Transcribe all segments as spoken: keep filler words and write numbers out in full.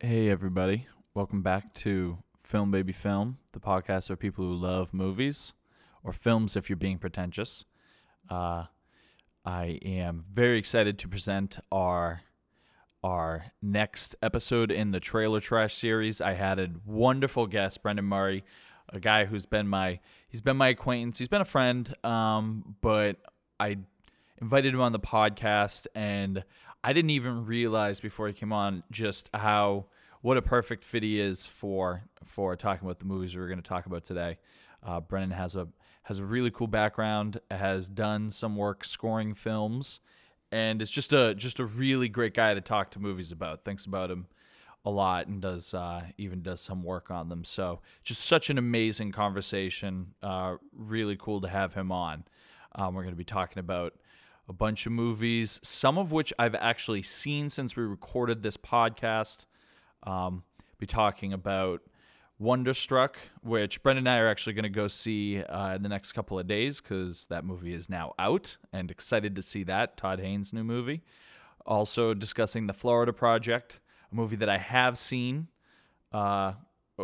Hey, everybody. Welcome back to Film Baby Film, the podcast for people who love movies, or films if you're being pretentious. Uh, I am very excited to present our our next episode in the Trailer Trash series. I had a wonderful guest, Brendan Murray, a guy who's been my he's been my acquaintance. He's been a friend, um, but I invited him on the podcast, and I didn't even realize before he came on just how what a perfect fit he is for for talking about the movies we're going to talk about today. Uh, Brennan has a has a really cool background, has done some work scoring films, and is just a just a really great guy to talk to movies about. Thinks about him a lot and does uh, even does some work on them. So just such an amazing conversation. Uh, really cool to have him on. Um, we're going to be talking about a bunch of movies, some of which I've actually seen since we recorded this podcast. Um, be talking about Wonderstruck, which Brendan and I are actually going to go see uh, in the next couple of days because that movie is now out, and excited to see that, Todd Haynes' new movie. Also discussing The Florida Project, a movie that I have seen, uh,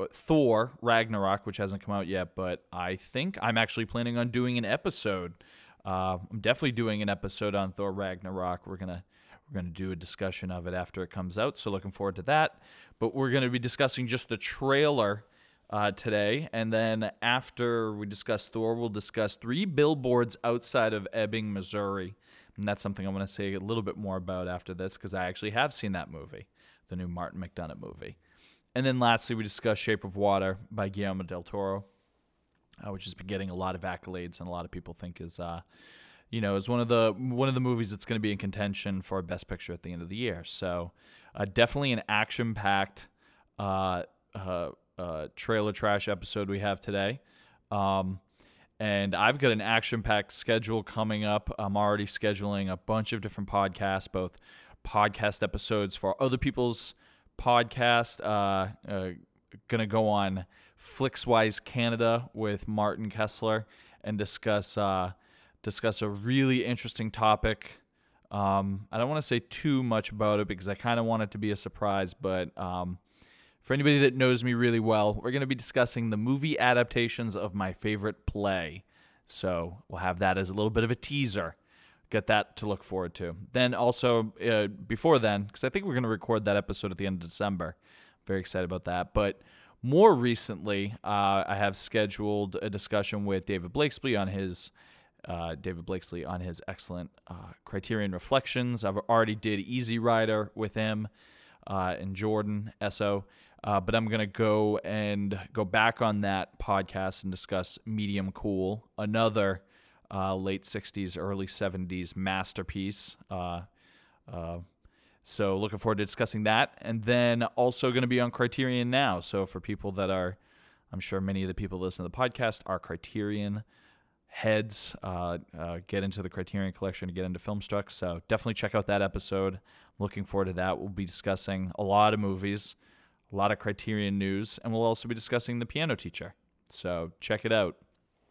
Thor Ragnarok, which hasn't come out yet, but I think I'm actually planning on doing an episode. Uh, I'm definitely doing an episode on Thor Ragnarok. We're gonna we're gonna do a discussion of it after it comes out, so looking forward to that. But we're gonna be discussing just the trailer uh, today, and then after we discuss Thor, we'll discuss Three Billboards Outside of Ebbing, Missouri, and that's something I'm gonna say a little bit more about after this because I actually have seen that movie, the new Martin McDonagh movie. And then lastly, we discuss Shape of Water by Guillermo del Toro. Uh, which has been getting a lot of accolades, and a lot of people think is, uh, you know, is one of the one of the movies that's going to be in contention for Best Picture at the end of the year. So, uh, definitely an action-packed uh, uh, uh, trailer trash episode we have today. Um, and I've got an action-packed schedule coming up. I'm already scheduling a bunch of different podcasts, both podcast episodes for other people's podcast. Uh, uh, gonna go on Flixwise Canada with Martin Kessler and discuss uh, discuss a really interesting topic. Um, I don't want to say too much about it because I kind of want it to be a surprise, but um, for anybody that knows me really well, we're going to be discussing the movie adaptations of my favorite play. So we'll have that as a little bit of a teaser. Get that to look forward to. Then also, uh, before then, because I think we're going to record that episode at the end of December. Very excited about that. But more recently, uh, I have scheduled a discussion with David Blakeslee on his uh, David Blakeslee on his excellent uh, Criterion Reflections. I've already did Easy Rider with him uh, and Jordan Esso, uh, but I'm gonna go and go back on that podcast and discuss Medium Cool, another uh, late sixties, early seventies masterpiece. Uh, uh, So looking forward to discussing that. And then also going to be on Criterion Now. So for people that are, I'm sure many of the people listening to the podcast are Criterion heads, uh, uh, get into the Criterion Collection to get into Filmstruck. So definitely check out that episode. Looking forward to that. We'll be discussing a lot of movies, a lot of Criterion news, and we'll also be discussing The Piano Teacher. So check it out.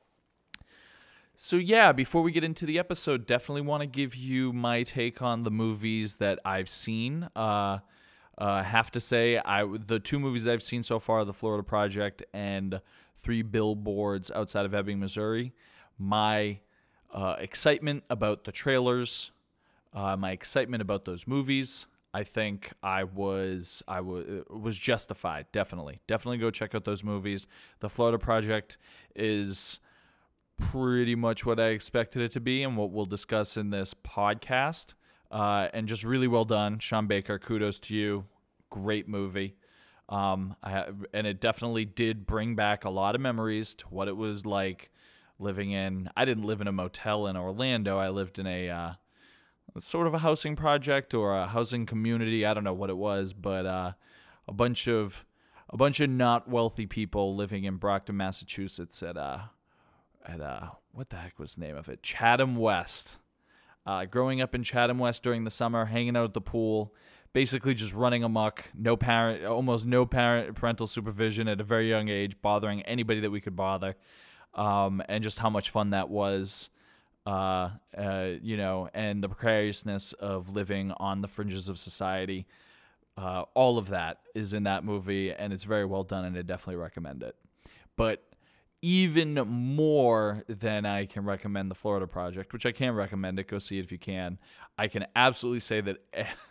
So yeah, before we get into the episode, definitely want to give you my take on the movies that I've seen. Uh, uh, have to say, I the two movies I've seen so far, The Florida Project and Three Billboards Outside of Ebbing, Missouri. My uh, excitement about the trailers, uh, my excitement about those movies, I think I was I was was justified. Definitely, definitely go check out those movies. The Florida Project is pretty much what I expected it to be and what we'll discuss in this podcast. Uh, and just really well done. Sean Baker, kudos to you. Great movie. Um, I have, and it definitely did bring back a lot of memories to what it was like living in, I didn't live in a motel in Orlando. I lived in a uh, sort of a housing project or a housing community. I don't know what it was, but uh, a bunch of a bunch of not wealthy people living in Brockton, Massachusetts at uh at uh what the heck was the name of it? Chatham West. Uh, growing up in Chatham West during the summer, hanging out at the pool, basically just running amok, no parent, almost no parent parental supervision at a very young age, bothering anybody that we could bother, um, and just how much fun that was. Uh, uh, you know, and the precariousness of living on the fringes of society. uh, all of that is in that movie, and it's very well done, and I definitely recommend it. But even more than I can recommend The Florida Project, which I can recommend it, go see it if you can, I can absolutely say that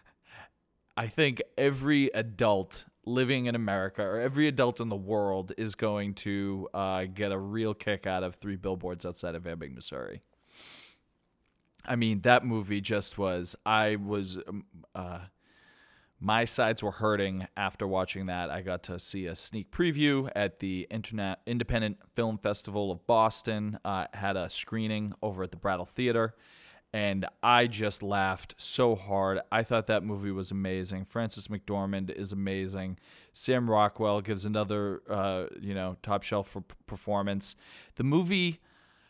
I think every adult living in America or every adult in the world is going to uh, get a real kick out of Three Billboards Outside of Ebbing, Missouri. I mean, that movie just was, I was, uh, my sides were hurting after watching that. I got to see a sneak preview at the Internet Independent Film Festival of Boston, uh, had a screening over at the Brattle Theater, and I just laughed so hard. I thought that movie was amazing. Frances McDormand is amazing. Sam Rockwell gives another, uh, you know, top shelf performance. The movie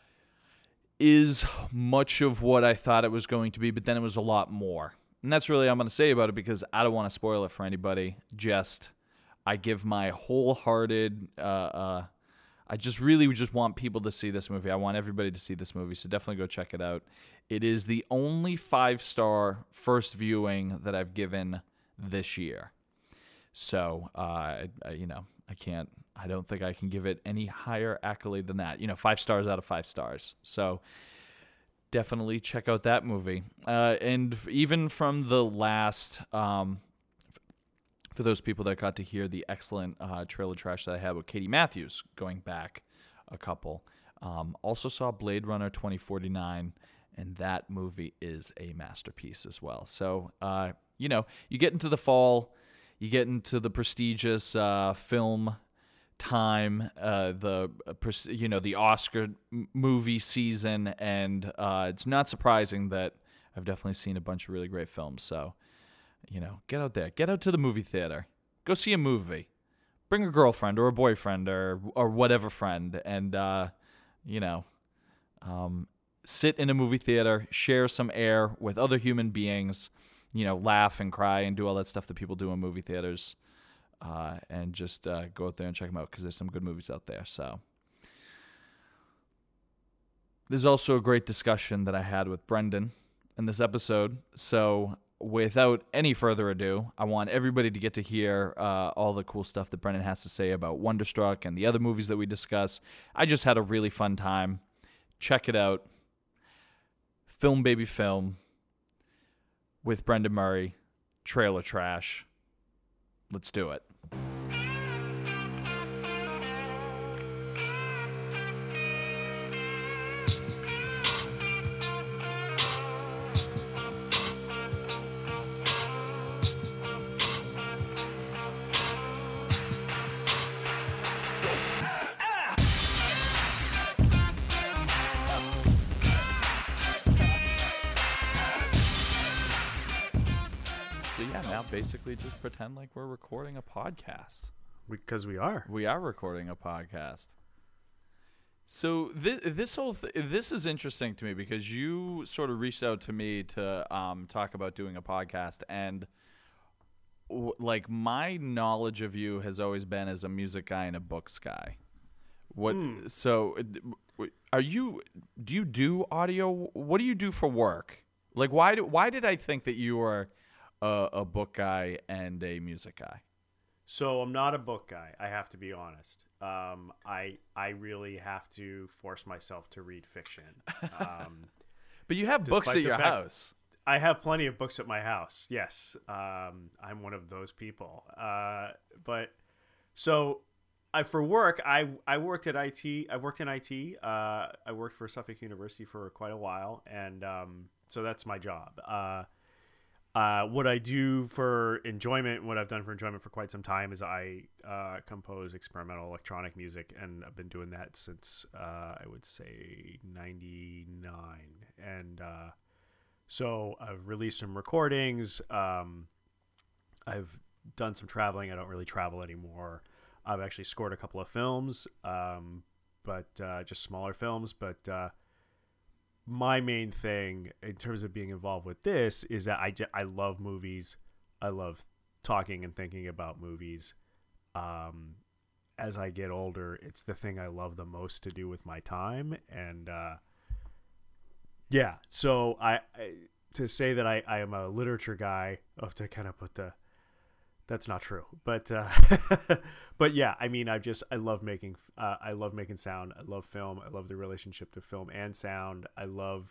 is much of what I thought it was going to be, but then it was a lot more. And that's really all I'm going to say about it, because I don't want to spoil it for anybody. Just, I give my wholehearted, uh, uh, I just really just want people to see this movie. I want everybody to see this movie, so definitely go check it out. It is the only five-star first viewing that I've given this year. So, uh, I, I, you know, I can't, I don't think I can give it any higher accolade than that. You know, five stars out of five stars. So, definitely check out that movie. Uh, and even from the last, um, for those people that got to hear the excellent uh, trailer trash that I had with Katie Matthews going back a couple, um, also saw Blade Runner twenty forty-nine, and that movie is a masterpiece as well. So, uh, you know, you get into the fall, you get into the prestigious uh, film time, uh, the you know the Oscar movie season, and uh, it's not surprising that I've definitely seen a bunch of really great films. So, you know, get out there, get out to the movie theater, go see a movie, bring a girlfriend or a boyfriend or or whatever friend, and uh, you know, um, sit in a movie theater, share some air with other human beings, you know, laugh and cry and do all that stuff that people do in movie theaters. Uh, and just uh, go out there and check them out, because there's some good movies out there. So there's also a great discussion that I had with Brendan in this episode. So without any further ado, I want everybody to get to hear uh, all the cool stuff that Brendan has to say about Wonderstruck and the other movies that we discuss. I just had a really fun time. Check it out. Film Baby Film with Brendan Murray. Trailer trash. Let's do it. Basically just pretend like we're recording a podcast. Because we, we are. We are recording a podcast. So this this whole th- this is interesting to me, because you sort of reached out to me to um, talk about doing a podcast, and w- like my knowledge of you has always been as a music guy and a books guy. What mm. so are you? Do you do audio? What do you do for work? Like why do, why did I think that you were A, a book guy and a music guy? So I'm not a book guy. I have to be honest. Um, I I really have to force myself to read fiction. Um, but you have books at your house. I have plenty of books at my house. Yes, um, I'm one of those people. Uh, but so I for work, I I worked at I T. I worked in I T. Uh, I worked for Suffolk University for quite a while, and um, so that's my job. Uh, Uh, what I do for enjoyment, what I've done for enjoyment for quite some time, is I uh, compose experimental electronic music, and I've been doing that since uh, I would say ninety-nine. And uh, so I've released some recordings. Um, I've done some traveling. I don't really travel anymore. I've actually scored a couple of films, um, but uh, just smaller films. But uh, my main thing in terms of being involved with this is that I, I love movies. I love talking and thinking about movies. Um, as I get older, it's the thing I love the most to do with my time. And uh, yeah, so I, I to say that I, I am a literature guy, of to kind of put the that's not true. But uh, but yeah, I mean, I just I love making uh, I love making sound. I love film. I love the relationship to film and sound. I love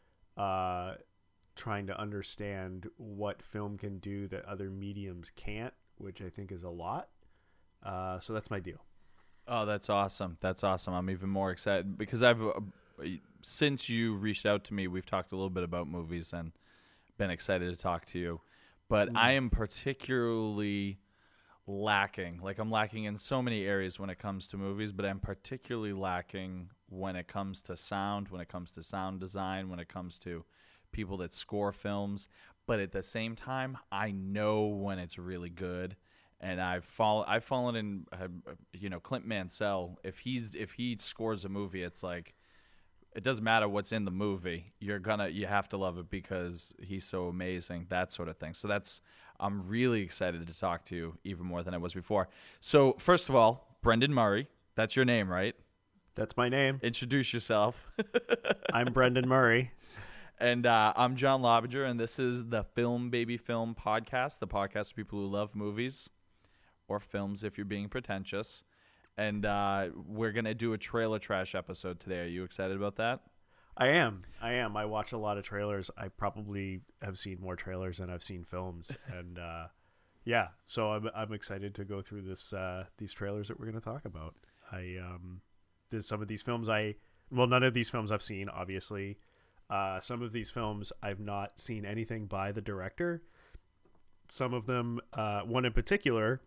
uh, trying to understand what film can do that other mediums can't, which I think is a lot. Uh, so that's my deal. Oh, that's awesome. That's awesome. I'm even more excited because I've uh, since you reached out to me, we've talked a little bit about movies and been excited to talk to you. But I am particularly lacking, like I'm lacking in so many areas when it comes to movies, but I'm particularly lacking when it comes to sound, when it comes to sound design, when it comes to people that score films. But at the same time, I know when it's really good. And I've fallen, I've fallen in, uh, you know, Clint Mansell. If he's, if he scores a movie, it's like, it doesn't matter what's in the movie. You're gonna, you have to love it because he's so amazing. That sort of thing. So that's, I'm really excited to talk to you even more than I was before. So first of all, Brendan Murray. That's your name, right? That's my name. Introduce yourself. I'm Brendan Murray. And uh, I'm John Lobinger, and this is the Film Baby Film podcast, the podcast for people who love movies or films if you're being pretentious. And uh, we're going to do a trailer trash episode today. Are you excited about that? I am. I am. I watch a lot of trailers. I probably have seen more trailers than I've seen films. And uh, yeah, so I'm I'm excited to go through this uh, these trailers that we're going to talk about. I um, there's some of these films I well, none of these films I've seen, obviously. Uh, some of these films I've not seen anything by the director. Some of them, uh, one in particular,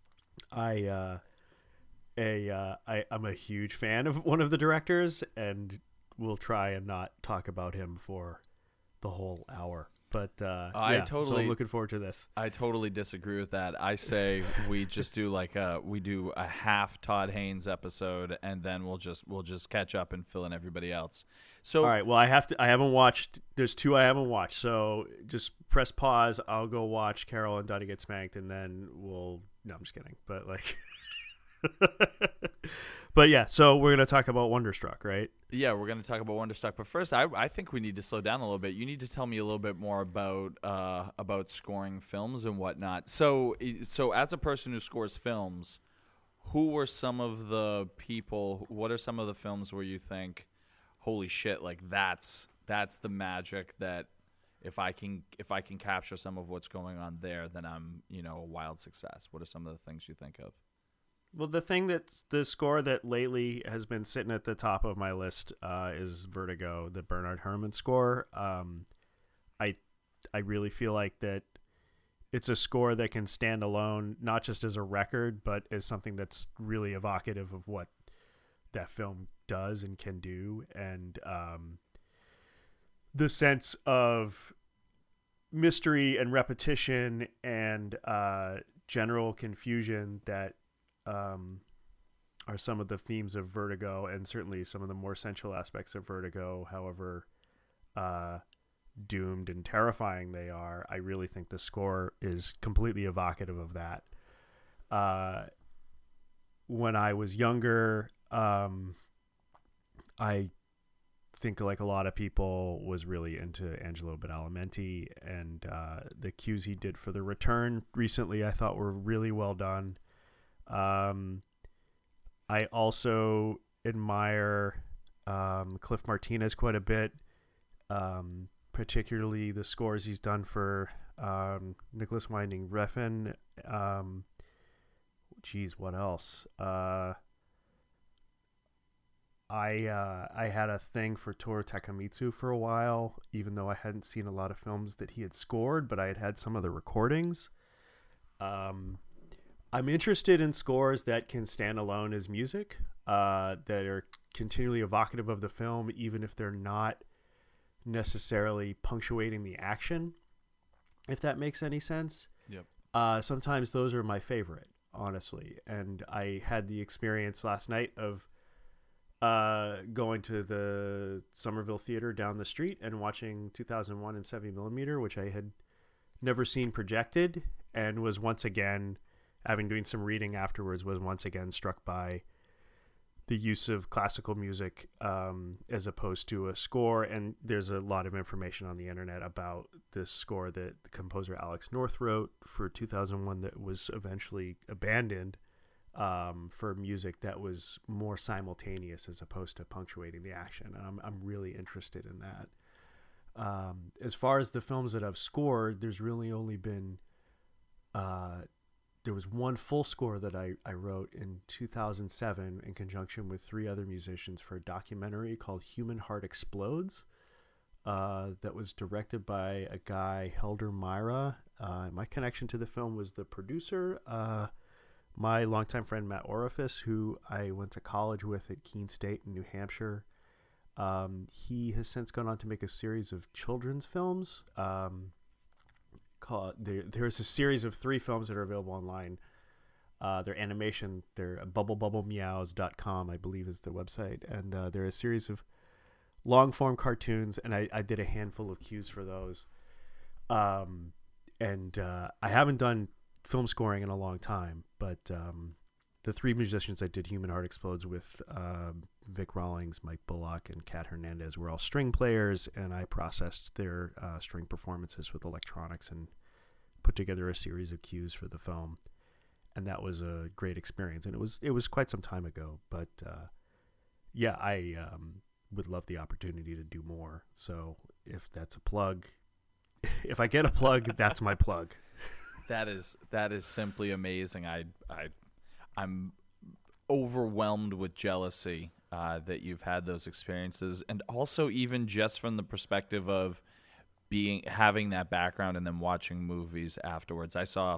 I. Uh, A, uh, I, I'm a huge fan of one of the directors, and we'll try and not talk about him for the whole hour. But uh, I yeah, totally, so I'm looking forward to this. I totally disagree with that. I say we just do like a we do a half Todd Haynes episode, and then we'll just we'll just catch up and fill in everybody else. So all right, well, I have to. I haven't watched. There's two I haven't watched, so just press pause. I'll go watch Carol and Donnie Get Spanked, and then we'll. No, I'm just kidding. But like. But yeah, so we're going to talk about Wonderstruck, right? Yeah, we're going to talk about Wonderstruck. But first, I, I think we need to slow down a little bit. You need to tell me a little bit more about uh, about scoring films and whatnot. So, so as a person who scores films, who were some of the people? What are some of the films where you think, "Holy shit!" Like that's that's the magic that if I can if I can capture some of what's going on there, then I'm you know a wild success. What are some of the things you think of? Well, the thing that's the score that lately has been sitting at the top of my list uh, is Vertigo, the Bernard Herrmann score. Um, I I really feel like that it's a score that can stand alone, not just as a record, but as something that's really evocative of what that film does and can do, and um, the sense of mystery and repetition and uh, general confusion that um, are some of the themes of Vertigo, and certainly some of the more central aspects of Vertigo, however uh, doomed and terrifying they are. I really think the score is completely evocative of that. Uh, when I was younger, um, I think like a lot of people was really into Angelo Badalamenti, and uh, the cues he did for The Return recently I thought were really well done. Um, I also admire um, Cliff Martinez quite a bit, um, particularly the scores he's done for um, Nicholas Winding Refn. Um, geez, what else? Uh, I uh, I had a thing for Toru Takemitsu for a while, even though I hadn't seen a lot of films that he had scored, but I had had some of the recordings. Um, I'm interested in scores that can stand alone as music, uh, that are continually evocative of the film, even if they're not necessarily punctuating the action, if that makes any sense. Yep. Uh, sometimes those are my favorite, honestly. And I had the experience last night of uh, going to the Somerville Theater down the street and watching two thousand one in seventy millimeter, which I had never seen projected, and was once again, having doing some reading afterwards, was once again struck by the use of classical music um, as opposed to a score. And there's a lot of information on the internet about this score that the composer Alex North wrote for two thousand one that was eventually abandoned um, for music that was more simultaneous as opposed to punctuating the action. And I'm, I'm really interested in that. Um, as far as the films that I've scored, there's really only been uh, there was one full score that I, I wrote in two thousand seven in conjunction with three other musicians for a documentary called Human Heart Explodes uh, that was directed by a guy, Helder Myra. Uh, my connection to the film was the producer, uh, my longtime friend Matt Orifice, who I went to college with at Keene State in New Hampshire. Um, he has since gone on to make a series of children's films. Um, called there, there's a series of three films that are available online. Uh, they're animation. They're bubble bubble meows dot com, I believe, is their website. And uh, they're a series of long form cartoons, and I, I did a handful of cues for those. Um, and uh, I haven't done film scoring in a long time, but um, the three musicians I did Human Heart Explodes with, uh, Vic Rawlings, Mike Bullock, and Kat Hernandez, were all string players, and I processed their uh, string performances with electronics and put together a series of cues for the film. And that was a great experience, and it was it was quite some time ago. But uh, yeah, I um, would love the opportunity to do more. So if that's a plug, if I get a plug, that's my plug. That is that is simply amazing. I I I'm overwhelmed with jealousy uh, that you've had those experiences, and also even just from the perspective of being having that background and then watching movies afterwards. I saw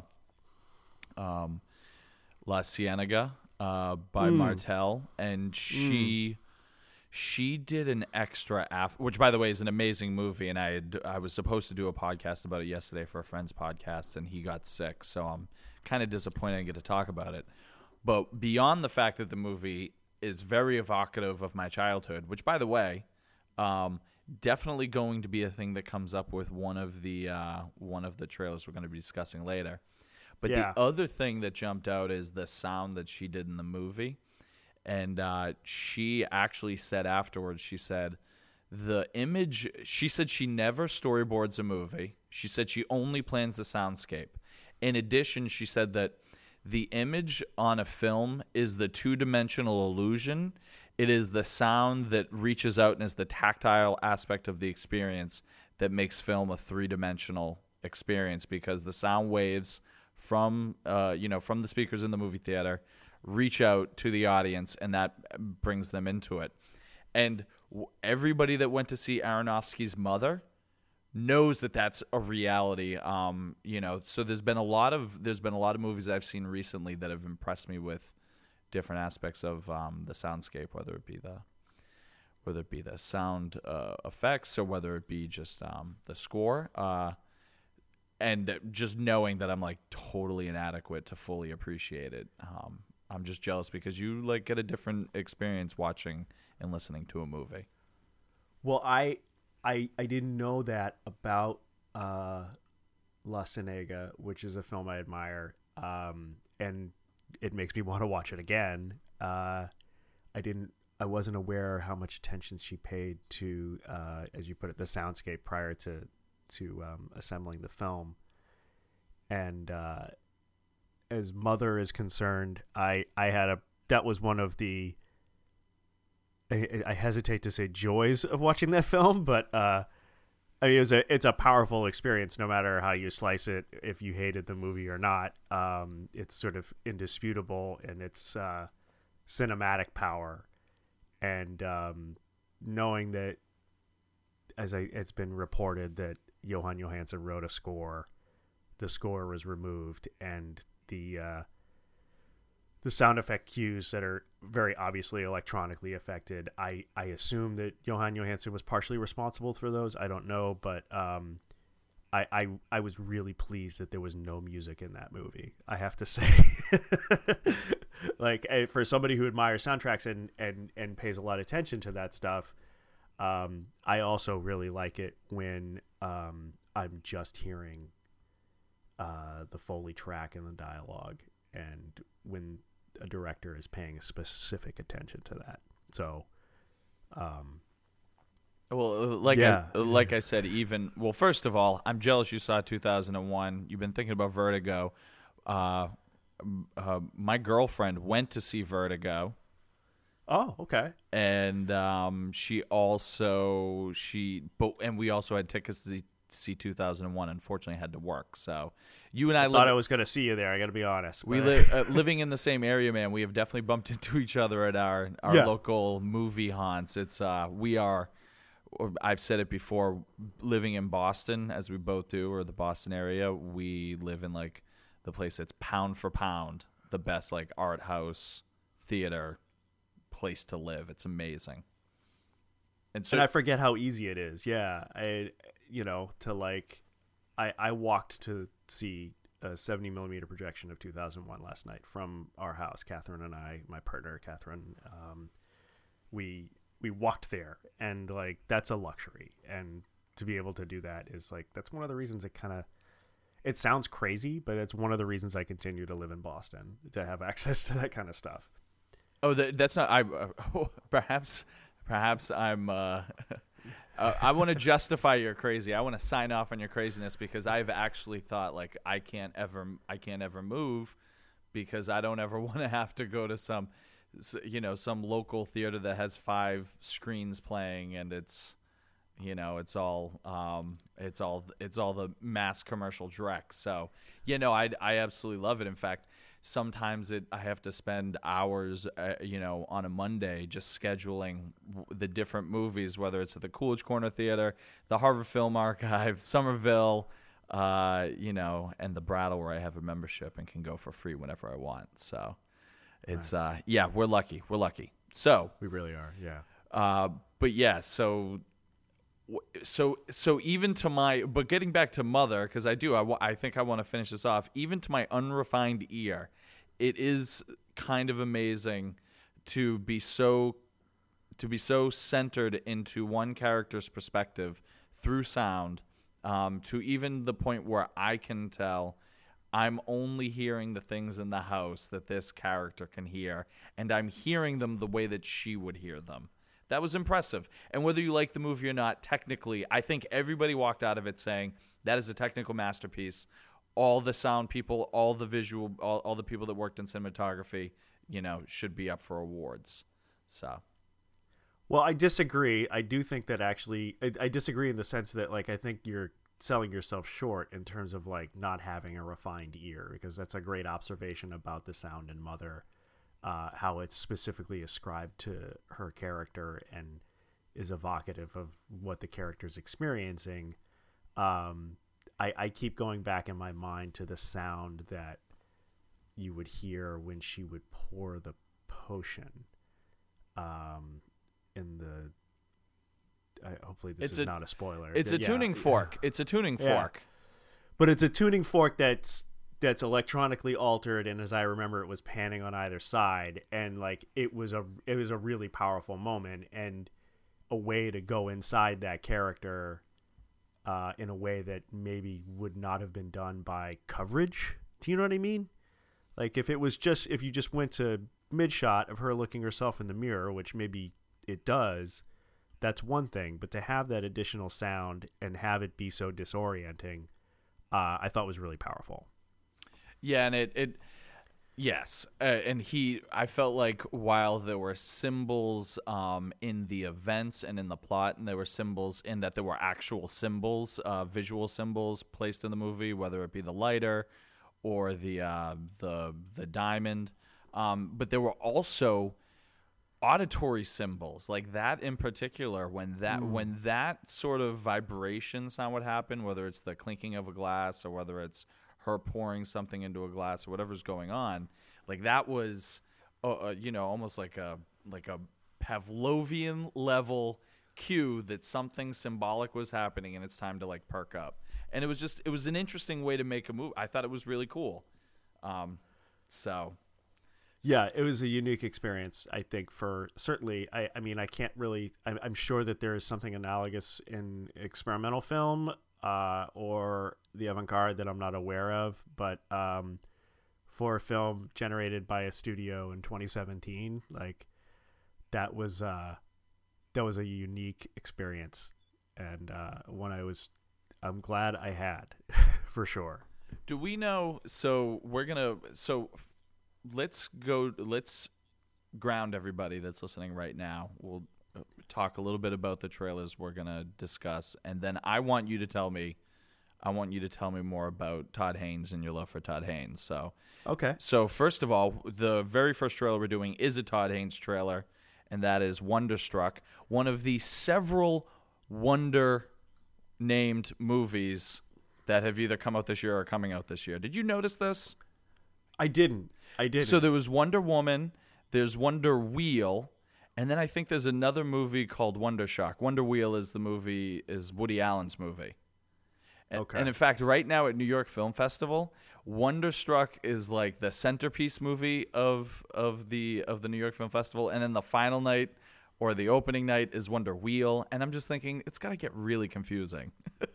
um, La Cienega uh, by Mm. Martel, and she she did an extra af- which, by the way, is an amazing movie. And I had, I was supposed to do a podcast about it yesterday for a friend's podcast, and he got sick, so I'm kind of disappointed I didn't get to talk about it. But beyond the fact that the movie is very evocative of my childhood, which, by the way, um, definitely going to be a thing that comes up with one of the uh, one of the trailers we're going to be discussing later. But Yeah. the other thing that jumped out is the sound that she did in the movie. And uh, she actually said afterwards, she said, the image, she said she never storyboards a movie. She said she only plans the soundscape. In addition, she said that the image on a film is the two-dimensional illusion. It is the sound that reaches out and is the tactile aspect of the experience that makes film a three-dimensional experience, because the sound waves from uh, you know from the speakers in the movie theater reach out to the audience, and that brings them into it. And w- everybody that went to see Aronofsky's Mother knows that that's a reality. Um, you know, so there's been a lot of there's been a lot of movies I've seen recently that have impressed me with different aspects of um, the soundscape, whether it be the whether it be the sound uh, effects or whether it be just um, the score. Uh, and just knowing that I'm like totally inadequate to fully appreciate it. Um, I'm just jealous because you like get a different experience watching and listening to a movie. Well, I I I didn't know that about uh, La Cienega, which is a film I admire, um, and it makes me want to watch it again. Uh, I didn't. I wasn't aware how much attention she paid to, uh, as you put it, the soundscape prior to to um, assembling the film. And uh, as Mother is concerned, I I had a that was one of the I, I hesitate to say joys of watching that film, but uh, I mean, it was a it's a powerful experience no matter how you slice it. If you hated the movie or not, um, it's sort of indisputable in its uh, cinematic power, and um, knowing that, as I it's been reported that Johan Johansson wrote a score, the score was removed, and the uh, the sound effect cues that are very obviously electronically affected. I, I assume that Johan Johansson was partially responsible for those. I don't know, but um, I, I I was really pleased that there was no music in that movie. I have to say, like eh, for somebody who admires soundtracks and, and, and pays a lot of attention to that stuff, um, I also really like it when um, I'm just hearing uh, the Foley track and the dialogue, and when a director is paying specific attention to that. So, um, well, uh, like yeah. I, like I said, even well, first of all, I'm jealous you saw two thousand one. You've been thinking about Vertigo. Uh, uh, my girlfriend went to see Vertigo. Oh, okay. And um, she also she but and we also had tickets to see, see two thousand one. Unfortunately, had to work. So you and I, I live, thought I was going to see you there. I got to be honest. we but- live uh, living in the same area, man. We have definitely bumped into each other at our our Yeah. local movie haunts. It's uh we are. Or I've said it before. Living in Boston, as we both do, or the Boston area, we live in like the place that's pound for pound the best like art house theater place to live. It's amazing. And so and I forget how easy it is. Yeah, I, you know, to like, I I walked to see a seventy millimeter projection of two thousand one last night from our house. Catherine and I, my partner Catherine, um, we we walked there, and like that's a luxury. And to be able to do that is like that's one of the reasons it kind of. It sounds crazy, but it's one of the reasons I continue to live in Boston, to have access to that kind of stuff. Oh, that, that's not. I uh, perhaps, perhaps I'm. Uh, uh, I want to justify your crazy. I want to sign off on your craziness because I've actually thought like I can't ever, I can't ever move because I don't ever want to have to go to some, you know, some local theater that has five screens playing and it's, you know, it's all, um, it's all, it's all the mass commercial direct. So, you know, I, I absolutely love it. In fact. Sometimes it I have to spend hours, uh, you know, on a Monday just scheduling w- the different movies, whether it's at the Coolidge Corner Theater, the Harvard Film Archive, Somerville, uh, you know, and the Brattle, where I have a membership and can go for free whenever I want. So it's, Nice. uh, yeah, we're lucky. We're lucky. So, We really are. Yeah. uh, but yeah, so. So, so even to my, but getting back to Mother, because I do, I, w- I think I want to finish this off. Even to my unrefined ear, it is kind of amazing to be so, to be so centered into one character's perspective through sound, um, to even the point where I can tell I'm only hearing the things in the house that this character can hear, and I'm hearing them the way that she would hear them. That was impressive. And whether you like the movie or not, technically, I think everybody walked out of it saying that is a technical masterpiece. All the sound people, all the visual, all, all the people that worked in cinematography, you know, should be up for awards. So, Well, I disagree. I do think that actually, I, I disagree in the sense that, like, I think you're selling yourself short in terms of, like, not having a refined ear, because that's a great observation about the sound in Mother. Uh, how it's specifically ascribed to her character and is evocative of what the character's experiencing. Um, I, I keep going back in my mind to the sound that you would hear when she would pour the potion um, in the... I, hopefully this It's is a- not a spoiler. it's a Yeah. tuning fork. It's a tuning Yeah. fork. But it's a tuning fork that's that's electronically altered, and as I remember, it was panning on either side, and like it was a it was a really powerful moment and a way to go inside that character uh, in a way that maybe would not have been done by coverage. Do you know what I mean? Like if it was just if you just went to mid shot of her looking herself in the mirror, which maybe it does, that's one thing. But to have that additional sound and have it be so disorienting, uh, I thought was really powerful. Yeah, and it, it yes, uh, and he, I felt like while there were symbols um, in the events and in the plot, and there were symbols in that there were actual symbols, uh, visual symbols placed in the movie, whether it be the lighter or the uh, the the diamond, um, but there were also auditory symbols like that in particular. When that Mm. when that sort of vibration sound would happen, whether it's the clinking of a glass or whether it's her pouring something into a glass or whatever's going on, like that was, uh, uh, you know, almost like a like a Pavlovian level cue that something symbolic was happening and it's time to like perk up. And it was just, it was an interesting way to make a movie. I thought it was really cool. Um, so. Yeah, it was a unique experience, I think, for certainly, I, I mean, I can't really, I'm, I'm sure that there is something analogous in experimental film uh, or the avant-garde that I'm not aware of, but um, for a film generated by a studio in twenty seventeen. Like that was uh, that was a unique experience, and uh, one I was I'm glad I had for sure. Do we know? So we're gonna. So let's go. Let's ground everybody that's listening right now. We'll talk a little bit about the trailers we're gonna discuss, and then I want you to tell me. I want you to tell me more about Todd Haynes and your love for Todd Haynes. So, okay. So first of all, the very first trailer we're doing is a Todd Haynes trailer, and that is Wonderstruck, one of the several Wonder named movies that have either come out this year or coming out this year. Did you notice this? I didn't. I didn't. So there was Wonder Woman, there's Wonder Wheel, and then I think there's another movie called Wondershock. Wonder Wheel is the movie, is Woody Allen's movie. And, okay. and in fact, right now at New York Film Festival, Wonderstruck is like the centerpiece movie of of the of the New York Film Festival, and then the final night or the opening night is Wonder Wheel. And I'm just thinking it's got to get really confusing.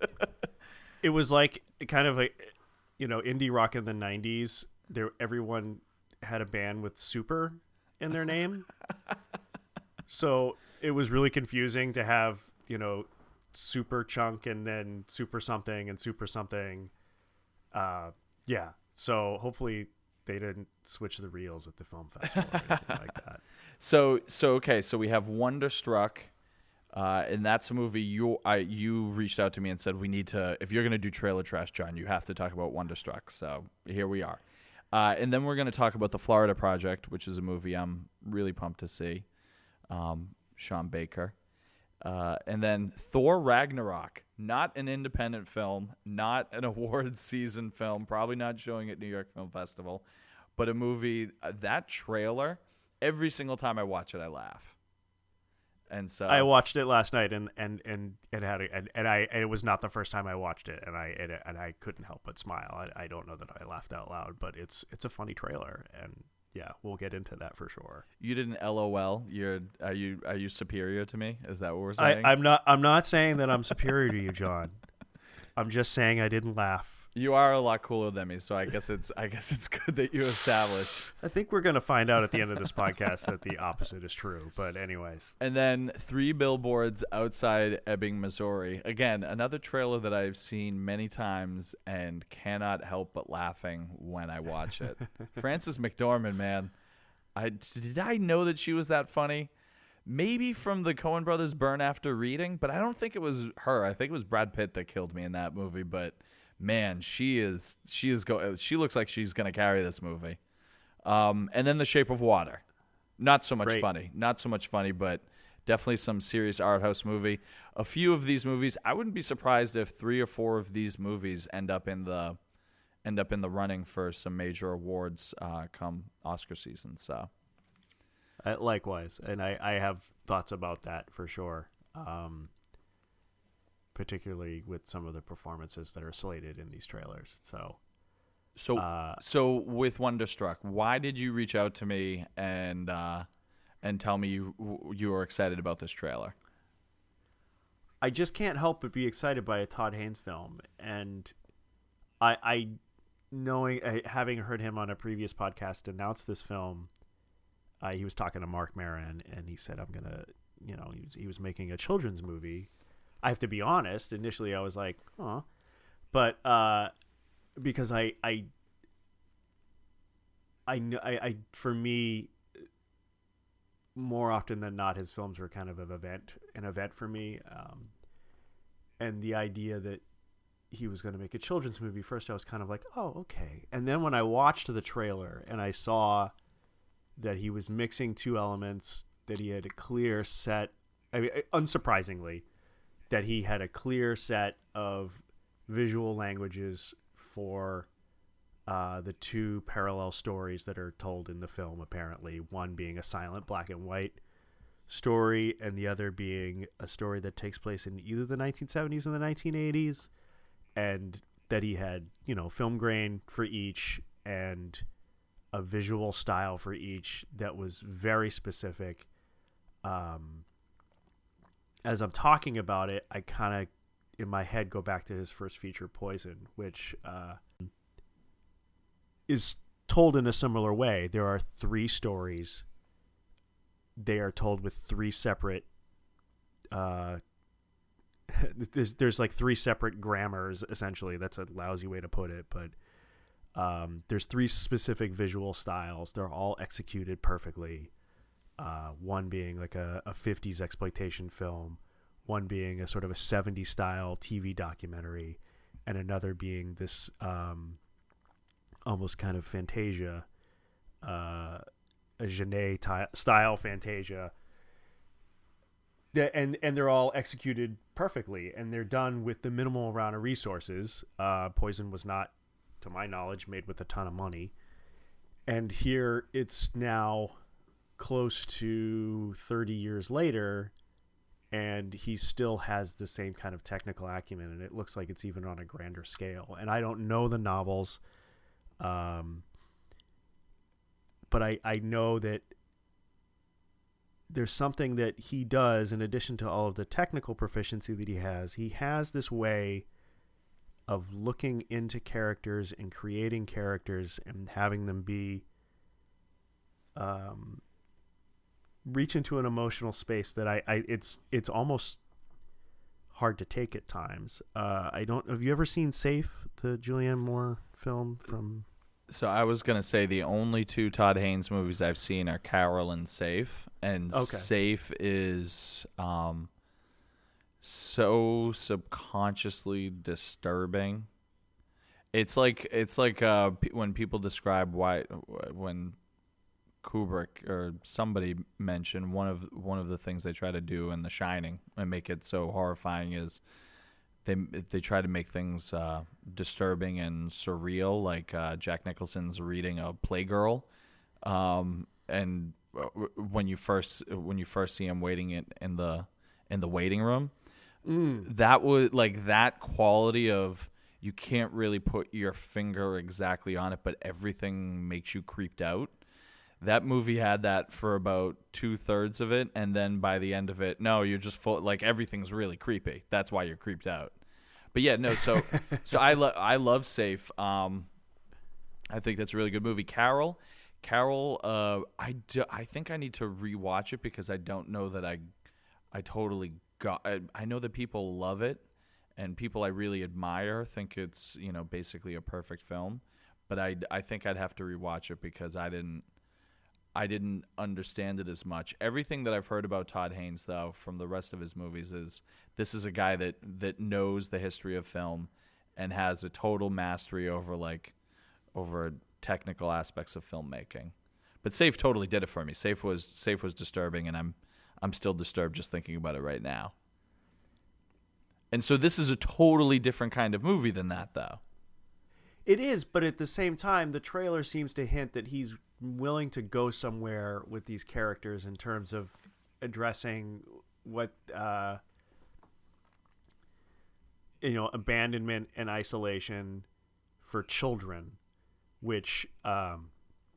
It was like kind of a, you know, indie rock in the nineties. There, everyone had a band with super in their name, so it was really confusing to have, you know, Super Chunk and then Super something and Super something. Uh, yeah. So hopefully they didn't switch the reels at the film festival or anything like that. So so okay. So we have Wonderstruck, uh, and that's a movie you I you reached out to me and said we need to, if you're gonna do trailer trash, John, you have to talk about Wonderstruck. So here we are, uh, and then we're gonna talk about the Florida Project, which is a movie I'm really pumped to see. Um, Sean Baker. Uh, and then Thor Ragnarok, not an independent film, not an awards season film, probably not showing at New York Film Festival, but a movie, uh, that trailer, every single time I watch it, I laugh. And so I watched it last night, and and and it had a, and, and I and it was not the first time I watched it, and I and, and I couldn't help but smile. I, I don't know that I laughed out loud, but it's it's a funny trailer, and yeah, we'll get into that for sure. You didn't LOL. You're are you are you superior to me? Is that what we're saying? I, I'm not. I'm not saying that I'm superior to you, John. I'm just saying I didn't laugh. You are a lot cooler than me, so I guess it's I guess it's good that you establish. I think we're gonna find out at the end of this podcast that the opposite is true. But anyways, and then Three Billboards Outside Ebbing, Missouri. Again, another trailer that I've seen many times and cannot help but laughing when I watch it. Frances McDormand, man, I did I know that she was that funny? Maybe from the Coen Brothers Burn After Reading, but I don't think it was her. I think it was Brad Pitt that killed me in that movie, but. Man, she is she is go. She looks like she's going to carry this movie. Um, and then The Shape of Water, not so much Great. funny, not so much funny, but definitely some serious art house movie. A few of these movies, I wouldn't be surprised if three or four of these movies end up in the end up in the running for some major awards uh, come Oscar season. So, uh, likewise, and I, I have thoughts about that for sure. Um, particularly with some of the performances that are slated in these trailers. So, so, uh, so with Wonderstruck, why did you reach out to me and uh, and tell me you you were excited about this trailer? I just can't help but be excited by a Todd Haynes film, and I, I knowing having heard him on a previous podcast announce this film, uh, he was talking to Mark Maron, and he said, "I'm gonna," you know, he was, he was making a children's movie. I have to be honest. Initially, I was like, "Huh," but uh, because I, I, I, I, I, for me, more often than not, his films were kind of an event, an event for me. Um, and the idea that he was going to make a children's movie, first I was kind of like, "Oh, okay." And then when I watched the trailer and I saw that he was mixing two elements, that he had a clear set, I mean, unsurprisingly, that he had a clear set of visual languages for uh, the two parallel stories that are told in the film, apparently. One being a silent black and white story, and the other being a story that takes place in either the nineteen seventies or the nineteen eighties, and that he had, you know, film grain for each and a visual style for each that was very specific. Um, as I'm talking about it, I kind of, in my head, go back to his first feature, Poison, which uh, is told in a similar way. There are three stories. They are told with three separate. Uh, there's there's like three separate grammars essentially. That's a lousy way to put it, but um, there's three specific visual styles. They're all executed perfectly. Uh, one being like a, a fifties exploitation film, one being a sort of a seventies style T V documentary, and another being this um, almost kind of Fantasia, uh, a Genet ty- style Fantasia. And and they're all executed perfectly, and they're done with the minimal amount of resources. Uh, Poison was not, to my knowledge, made with a ton of money. And here it's now close to thirty years later, and he still has the same kind of technical acumen, and it looks like it's even on a grander scale. And I don't know the novels, um, but I, I know that there's something that he does in addition to all of the technical proficiency that he has. He has this way of looking into characters and creating characters and having them be um, reach into an emotional space that I, I it's it's almost hard to take at times. Uh, I don't. Have you ever seen Safe, the Julianne Moore film from? So I was going to say the only two Todd Haynes movies I've seen are Carol and Safe. And Okay. Safe is um, so subconsciously disturbing. It's like it's like uh, p- when people describe why when Kubrick or somebody mentioned one of one of the things they try to do in The Shining and make it so horrifying is They they try to make things uh, disturbing and surreal, like uh, Jack Nicholson's reading a Playgirl, um, and when you first when you first see him waiting in, in the in the waiting room, Mm. that was like that quality of you can't really put your finger exactly on it, but everything makes you creeped out. That movie had that for about two thirds of it, and then by the end of it, no, you're just full like everything's really creepy. That's why you're creeped out. But yeah, no. So, so I lo- I love Safe. Um, I think that's a really good movie. Carol, Carol. Uh, I do, I think I need to rewatch it because I don't know that I, I totally got. I, I know that people love it, and people I really admire think it's you know basically a perfect film. But I I think I'd have to rewatch it because I didn't. I didn't understand it as much. Everything that I've heard about Todd Haynes, though, from the rest of his movies is this is a guy that, that knows the history of film and has a total mastery over like over technical aspects of filmmaking. But Safe totally did it for me. Safe was Safe was disturbing, and I'm I'm still disturbed just thinking about it right now. And so this is a totally different kind of movie than that, though. It is, but at the same time, the trailer seems to hint that he's willing to go somewhere with these characters in terms of addressing what uh, you know abandonment and isolation for children, which um,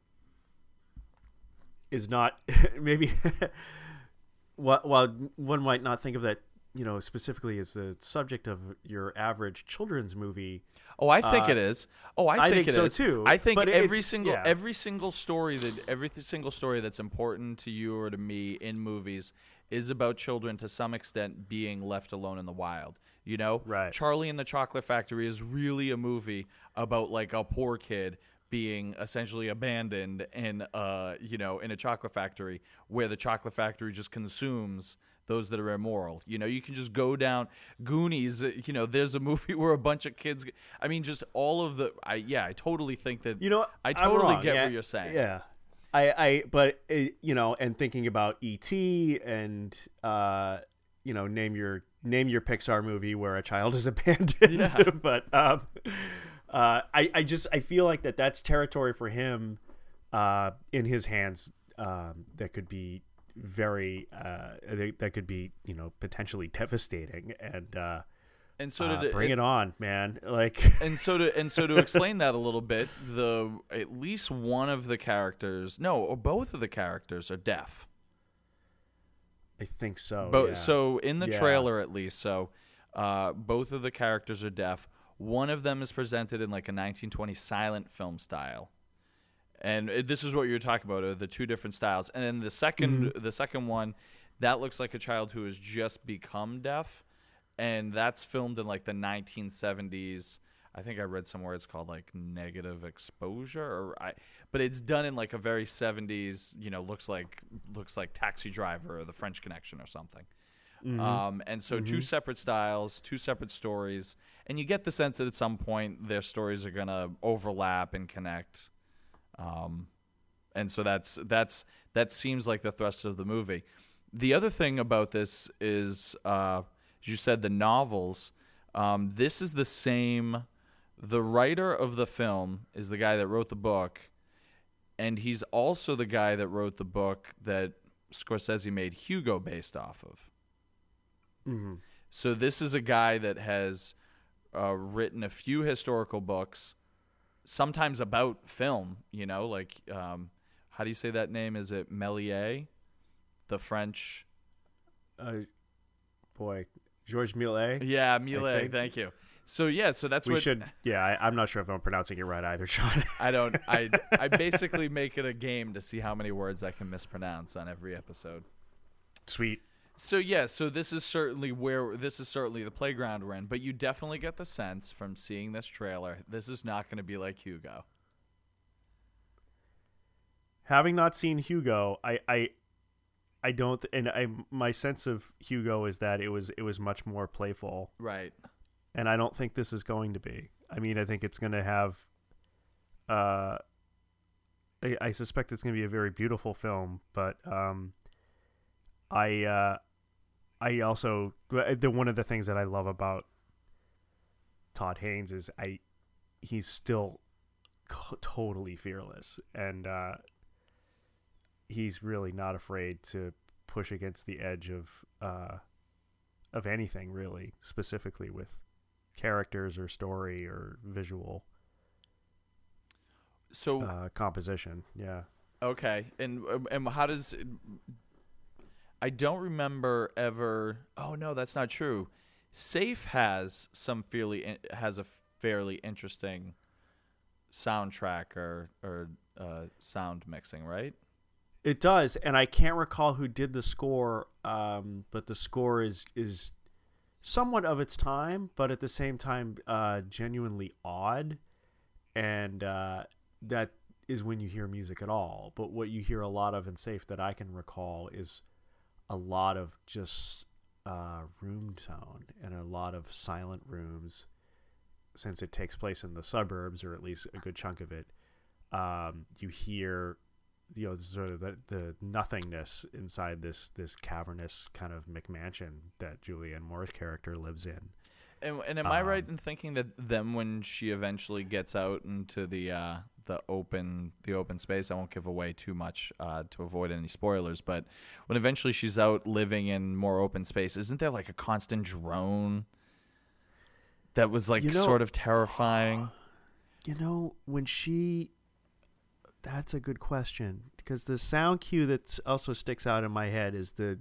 is not maybe while, while one might not think of that you know specifically as the subject of your average children's movie. Oh, I think Uh, it is. Oh, I think, I think it so is. too, I think but every it's- single yeah. every single story that every single story that's important to you or to me in movies is about children to some extent being left alone in the wild. You know, Right. Charlie and the Chocolate Factory is really a movie about like a poor kid being essentially abandoned in uh you know in a chocolate factory where the chocolate factory just consumes those that are immoral. You know, you can just go down Goonies. uh, You know, there's a movie where a bunch of kids. I mean, just all of the. I yeah, I totally think that. You know, I I'm totally wrong. get Yeah, what you're saying. Yeah, I, I, but uh, you know, and thinking about E T and uh, you know, name your name your Pixar movie where a child is abandoned. Yeah. but um, uh, I, I just I feel like that that's territory for him uh, in his hands um, that could be very uh, that that could be you know potentially devastating and. Uh, And so uh, did it, bring it- it on, man! Like, and so to and so to explain that a little bit, the at least one of the characters, no, or both of the characters are deaf. I think so. Bo- yeah. So in the Yeah. trailer, at least, so uh, both of the characters are deaf. One of them is presented in like a nineteen twenties silent film style, and it, this is what you're talking about, are the two different styles. And then the second, Mm-hmm. the second one, that looks like a child who has just become deaf, and that's filmed in like the nineteen seventies. I think I read somewhere it's called like Negative Exposure, or I, but it's done in like a very seventies. You know, looks like looks like Taxi Driver or The French Connection or something. Mm-hmm. Um, and so two separate styles, two separate stories, and you get the sense that at some point their stories are gonna overlap and connect. Um, and so that's that's that seems like the thrust of the movie. The other thing about this is, uh, as you said, the novels. Um, this is the same. The writer of the film is the guy that wrote the book, and he's also the guy that wrote the book that Scorsese made Hugo based off of. Mm-hmm. So this is a guy that has uh, written a few historical books, sometimes about film, you know, like, um, how do you say that name? Is it Méliès, the French? Uh, boy, Georges Méliès. Yeah, Méliès, thank you. So, yeah, so that's we what... should, yeah, I, I'm not sure if I'm pronouncing it right either, Sean. I don't, I, I basically make it a game to see how many words I can mispronounce on every episode. Sweet. So yeah, so this is certainly where this is certainly the playground we're in, but you definitely get the sense from seeing this trailer, this is not going to be like Hugo. Having not seen Hugo, I, I, I don't, and I, my sense of Hugo is that it was it was much more playful, Right. and I don't think this is going to be. I mean, I think it's going to have. Uh, I, I suspect it's going to be a very beautiful film, but um, I, uh, I also the one of the things that I love about Todd Haynes is I, he's still co- totally fearless, and uh, he's really not afraid to push against the edge of uh, of anything, really, specifically with characters or story or visual So uh, composition. Yeah. okay, and and how does I don't remember ever. Oh no, that's not true. Safe has some fairly has a fairly interesting soundtrack or or uh, sound mixing, right? It does, and I can't recall who did the score, um, but the score is is somewhat of its time, but at the same time uh, genuinely odd, and uh, that is when you hear music at all. But what you hear a lot of in Safe that I can recall is a lot of just uh, room tone and a lot of silent rooms, since it takes place in the suburbs, or at least a good chunk of it. Um, you hear, you know, sort of the, the nothingness inside this this cavernous kind of McMansion that Julianne Moore's character lives in. And, and am um, I right in thinking that then when she eventually gets out into the uh, the open the open space, I won't give away too much uh, to avoid any spoilers, but when eventually she's out living in more open space, isn't there like a constant drone that was like You know- sort of terrifying? You know, when she... That's a good question, because the sound cue that also sticks out in my head is the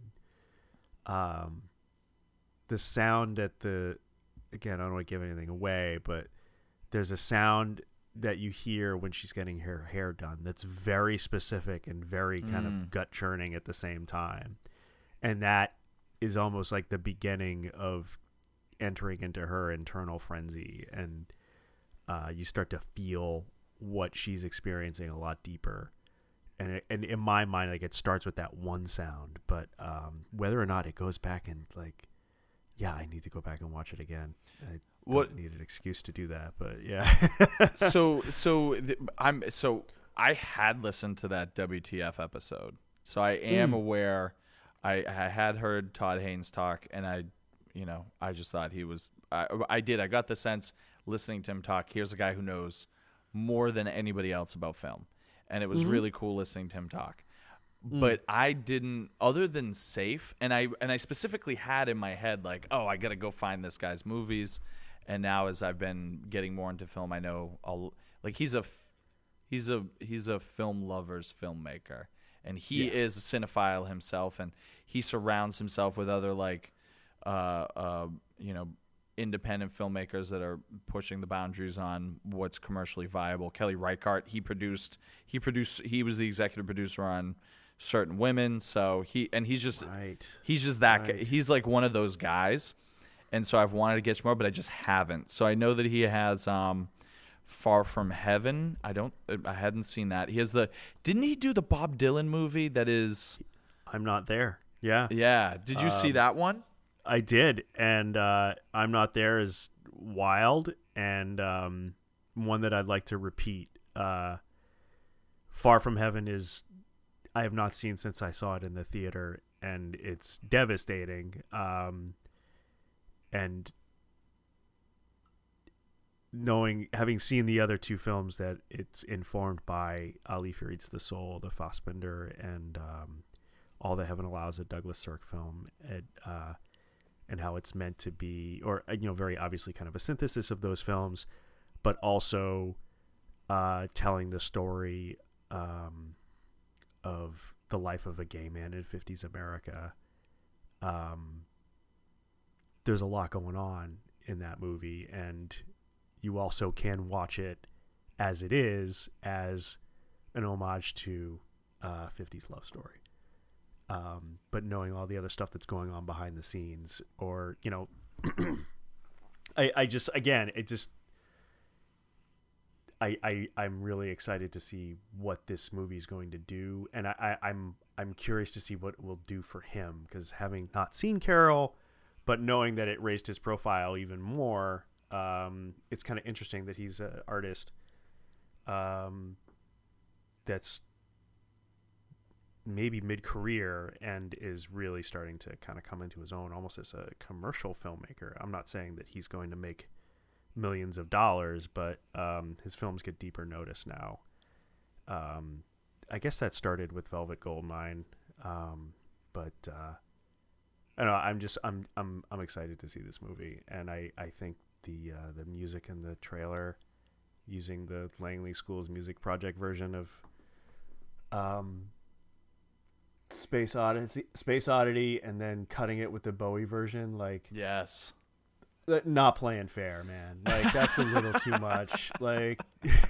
um, the sound that the... Again, I don't want to give anything away, but there's a sound that you hear when she's getting her hair done that's very specific and very kind Mm. of gut-churning at the same time. And that is almost like the beginning of entering into her internal frenzy, and uh, you start to feel what she's experiencing a lot deeper. And it, and in my mind, like, it starts with that one sound, but um, whether or not it goes back and like, yeah, I need to go back and watch it again. I don't What- need an excuse to do that, but yeah. so so th- I'm so I had listened to that W T F episode, so I am Mm. aware. I, I had heard Todd Haynes talk, and I, you know, I just thought he was. I, I did. I got the sense listening to him talk. Here's a guy who knows more than anybody else about film, and it was Mhm. really cool listening to him talk. Mm. But I didn't, other than Safe, and I and I specifically had in my head like, oh, I got to go find this guy's movies. And now, as I've been getting more into film, I know I'll, like he's a f- he's a he's a film lover's filmmaker, and he Yeah. is a cinephile himself, and he surrounds himself with other like, uh, uh, you know, independent filmmakers that are pushing the boundaries on what's commercially viable. Kelly Reichardt, he produced, he produced, he was the executive producer on Certain Women. So he, and he's just, Right. he's just that, Right. guy. He's like one of those guys. And so I've wanted to get more, but I just haven't. So I know that he has, um, Far From Heaven. I don't, I hadn't seen that. He has the, didn't he do the Bob Dylan movie that is, I'm Not There. Yeah. yeah. Did you um, see that one? I did, and uh, I'm Not There is wild, and um, one that I'd like to repeat. Uh, Far From Heaven is I have not seen since I saw it in the theater, and it's devastating. Um, and knowing, having seen the other two films, that it's informed by Ali Farid's The Soul, the Fassbinder, and um, All That Heaven Allows, a Douglas Sirk film. It, uh, and how it's meant to be, or, you know, very obviously kind of a synthesis of those films, but also uh, telling the story um, of the life of a gay man in fifties America. Um, there's a lot going on in that movie, and you also can watch it as it is, as an homage to uh, fifties love story. Um, but knowing all the other stuff that's going on behind the scenes, or, you know, I, I just, again, it just, I, I, I'm really excited to see what this movie is going to do. And I, I, I'm, I'm curious to see what it will do for him, because having not seen Carol, but knowing that it raised his profile even more, um, it's kind of interesting that he's an artist, um, that's maybe mid-career and is really starting to kind of come into his own almost as a commercial filmmaker. I'm not saying that he's going to make millions of dollars, but um, his films get deeper notice now. Um, I guess that started with Velvet Goldmine, um, but uh, I don't know. I'm just I'm I'm I'm excited to see this movie, and I I think the uh, the music in the trailer, using the Langley School's Music Project version of um. Space Odyssey, Space Oddity, and then cutting it with the Bowie version, like, yes, not playing fair, man. Like, that's a little too much. Like,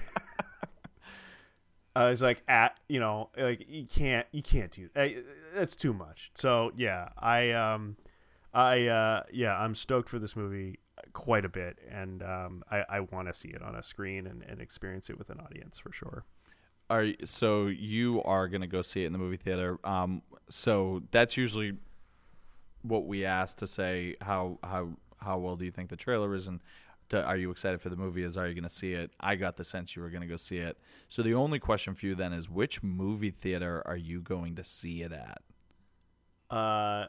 I was like, at you know, like you can't, you can't do that. That's too much. So yeah, I um, I uh, yeah, I'm stoked for this movie quite a bit, and um, I, I want to see it on a screen and, and experience it with an audience for sure. Are so you are gonna go see it in the movie theater? Um, so that's usually what we ask to say. How how how well do you think the trailer is, and to, are you excited for the movie? Is are you gonna see it? I got the sense you were gonna go see it. So the only question for you then is, which movie theater are you going to see it at? Uh,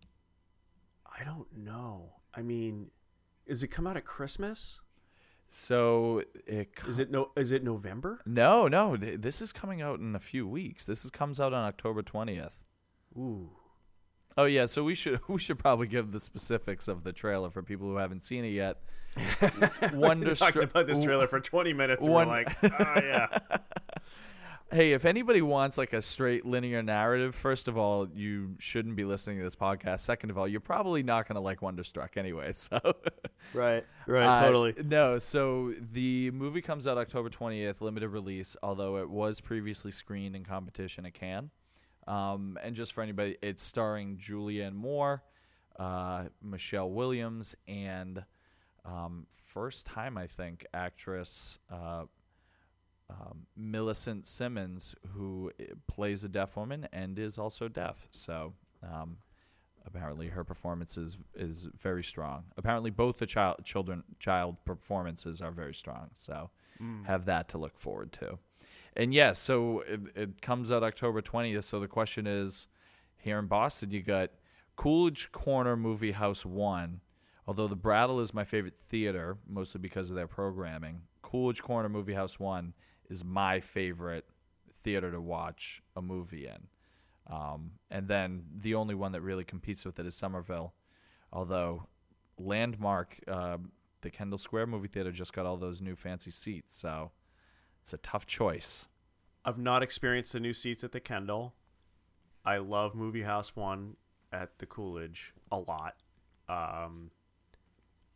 I don't know. I mean, is it come out at Christmas? So it is it no? Is it November? No, no. This is coming out in a few weeks. This is comes out on October twentieth. Ooh. Oh yeah. So we should we should probably give the specifics of the trailer for people who haven't seen it yet. Wonderstruck. Talking about this trailer for twenty minutes, and one... we're like, oh yeah. Hey, if anybody wants like a straight linear narrative, first of all, you shouldn't be listening to this podcast. Second of all, you're probably not going to like Wonderstruck anyway. So, right, right, uh, totally. No, so the movie comes out October twentieth, limited release, although it was previously screened in competition at Cannes. Um, and just for anybody, it's starring Julianne Moore, uh, Michelle Williams, and um, first time, I think, actress uh, um, Millicent Simmons, who plays a deaf woman and is also deaf. So um, apparently her performance is, is very strong. Apparently both the child children child performances are very strong. So mm. have that to look forward to. And yes, so it, it comes out October twentieth. So the question is, here in Boston, you got Coolidge Corner Movie House one. Although the Brattle is my favorite theater, mostly because of their programming, Coolidge Corner Movie House one is my favorite theater to watch a movie in. Um, and then the only one that really competes with it is Somerville. Although Landmark, uh, the Kendall Square movie theater, just got all those new fancy seats. So it's a tough choice. I've not experienced the new seats at the Kendall. I love Movie House one at the Coolidge a lot. Um,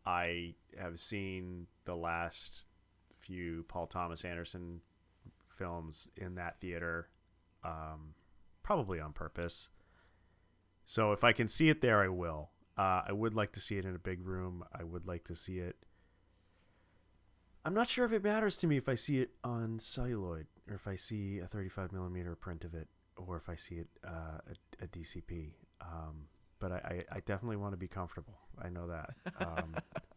I have seen the last few Paul Thomas Anderson films in that theater, um, probably on purpose. So if I can see it there, I will. Uh, I would like to see it in a big room. I would like to see it. I'm not sure if it matters to me if I see it on celluloid or if I see a thirty-five millimeter print of it or if I see it uh, a, a D C P. Um, but I, I, I definitely want to be comfortable. I know that. Um,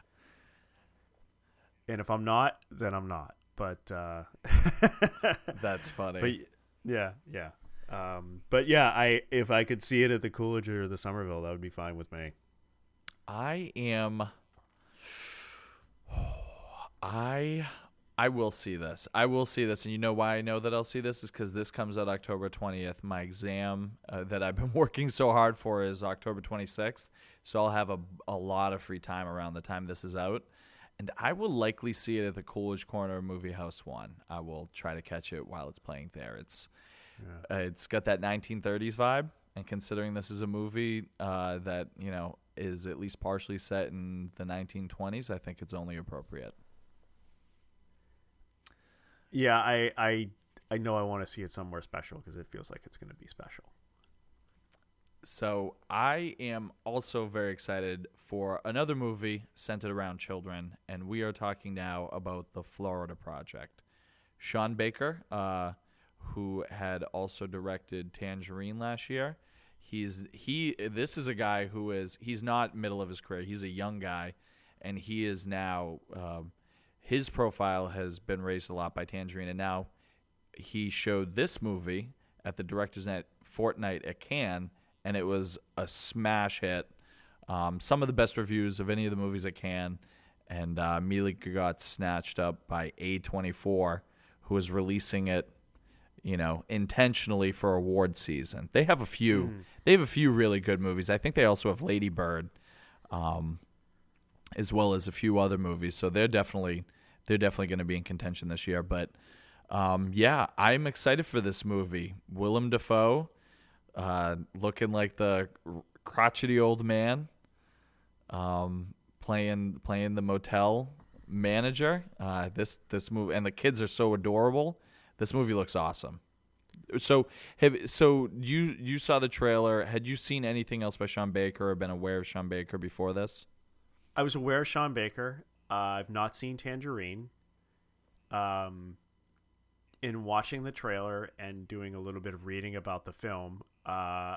and if I'm not, then I'm not. But uh, that's funny. But yeah, yeah. Um, but yeah, I if I could see it at the Coolidge or the Somerville, that would be fine with me. I am. I I will see this. I will see this, and you know why I know that I'll see this is because this comes out October twentieth. My exam uh, that I've been working so hard for is October twenty-sixth, so I'll have a a lot of free time around the time this is out, and I will likely see it at the Coolidge Corner Movie House One. I will try to catch it while it's playing there. It's yeah. uh, it's got that nineteen thirties vibe, and considering this is a movie uh, that you know is at least partially set in the nineteen twenties, I think it's only appropriate. Yeah, I, I I know I want to see it somewhere special because it feels like it's going to be special. So I am also very excited for another movie centered around children, and we are talking now about The Florida Project. Sean Baker, uh, who had also directed Tangerine last year, he's he. This is a guy who is he's not middle of his career. He's a young guy, and he is now. Uh, His profile has been raised a lot by Tangerine, and now he showed this movie at the Directors Net Fortnight at Cannes, and it was a smash hit. Um, some of the best reviews of any of the movies at Cannes, and uh, immediately got snatched up by A twenty-four, who is releasing it, you know, intentionally for award season. They have a few. Mm. They have a few really good movies. I think they also have Lady Bird, um, as well as a few other movies. So they're definitely. They're definitely going to be in contention this year. But, um, yeah, I'm excited for this movie. Willem Dafoe, uh, looking like the crotchety old man, um, playing playing the motel manager. Uh, this this movie, and the kids are so adorable. This movie looks awesome. So, have so you you saw the trailer. Had you seen anything else by Sean Baker or been aware of Sean Baker before this? I was aware of Sean Baker. Uh, I've not seen Tangerine. Um, in watching the trailer and doing a little bit of reading about the film, uh,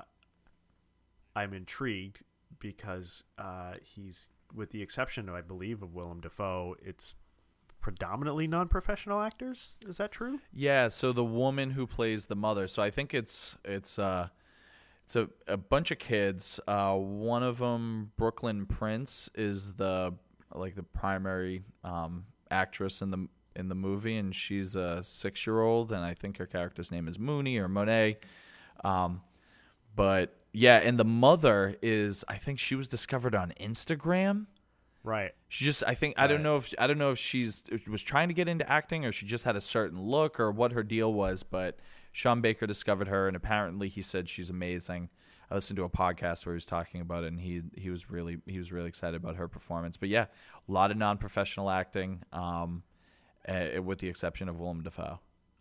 I'm intrigued because uh, he's, with the exception, I believe, of Willem Dafoe, it's predominantly non-professional actors. Is that true? Yeah. So the woman who plays the mother. So I think it's it's uh, it's a, a bunch of kids. Uh, one of them, Brooklyn Prince, is the like the primary um, actress in the in the movie, and she's a six-year-old, and I think her character's name is Mooney or Monet. Um, but yeah, and the mother is, I think she was discovered on Instagram. Right. She just, I think, I right. don't know if I don't know if she's was trying to get into acting or she just had a certain look or what her deal was. But Sean Baker discovered her, and apparently he said she's amazing. I listened to a podcast where he was talking about it, and he he was really he was really excited about her performance. But yeah, a lot of non-professional acting, um, uh, with the exception of Willem Dafoe,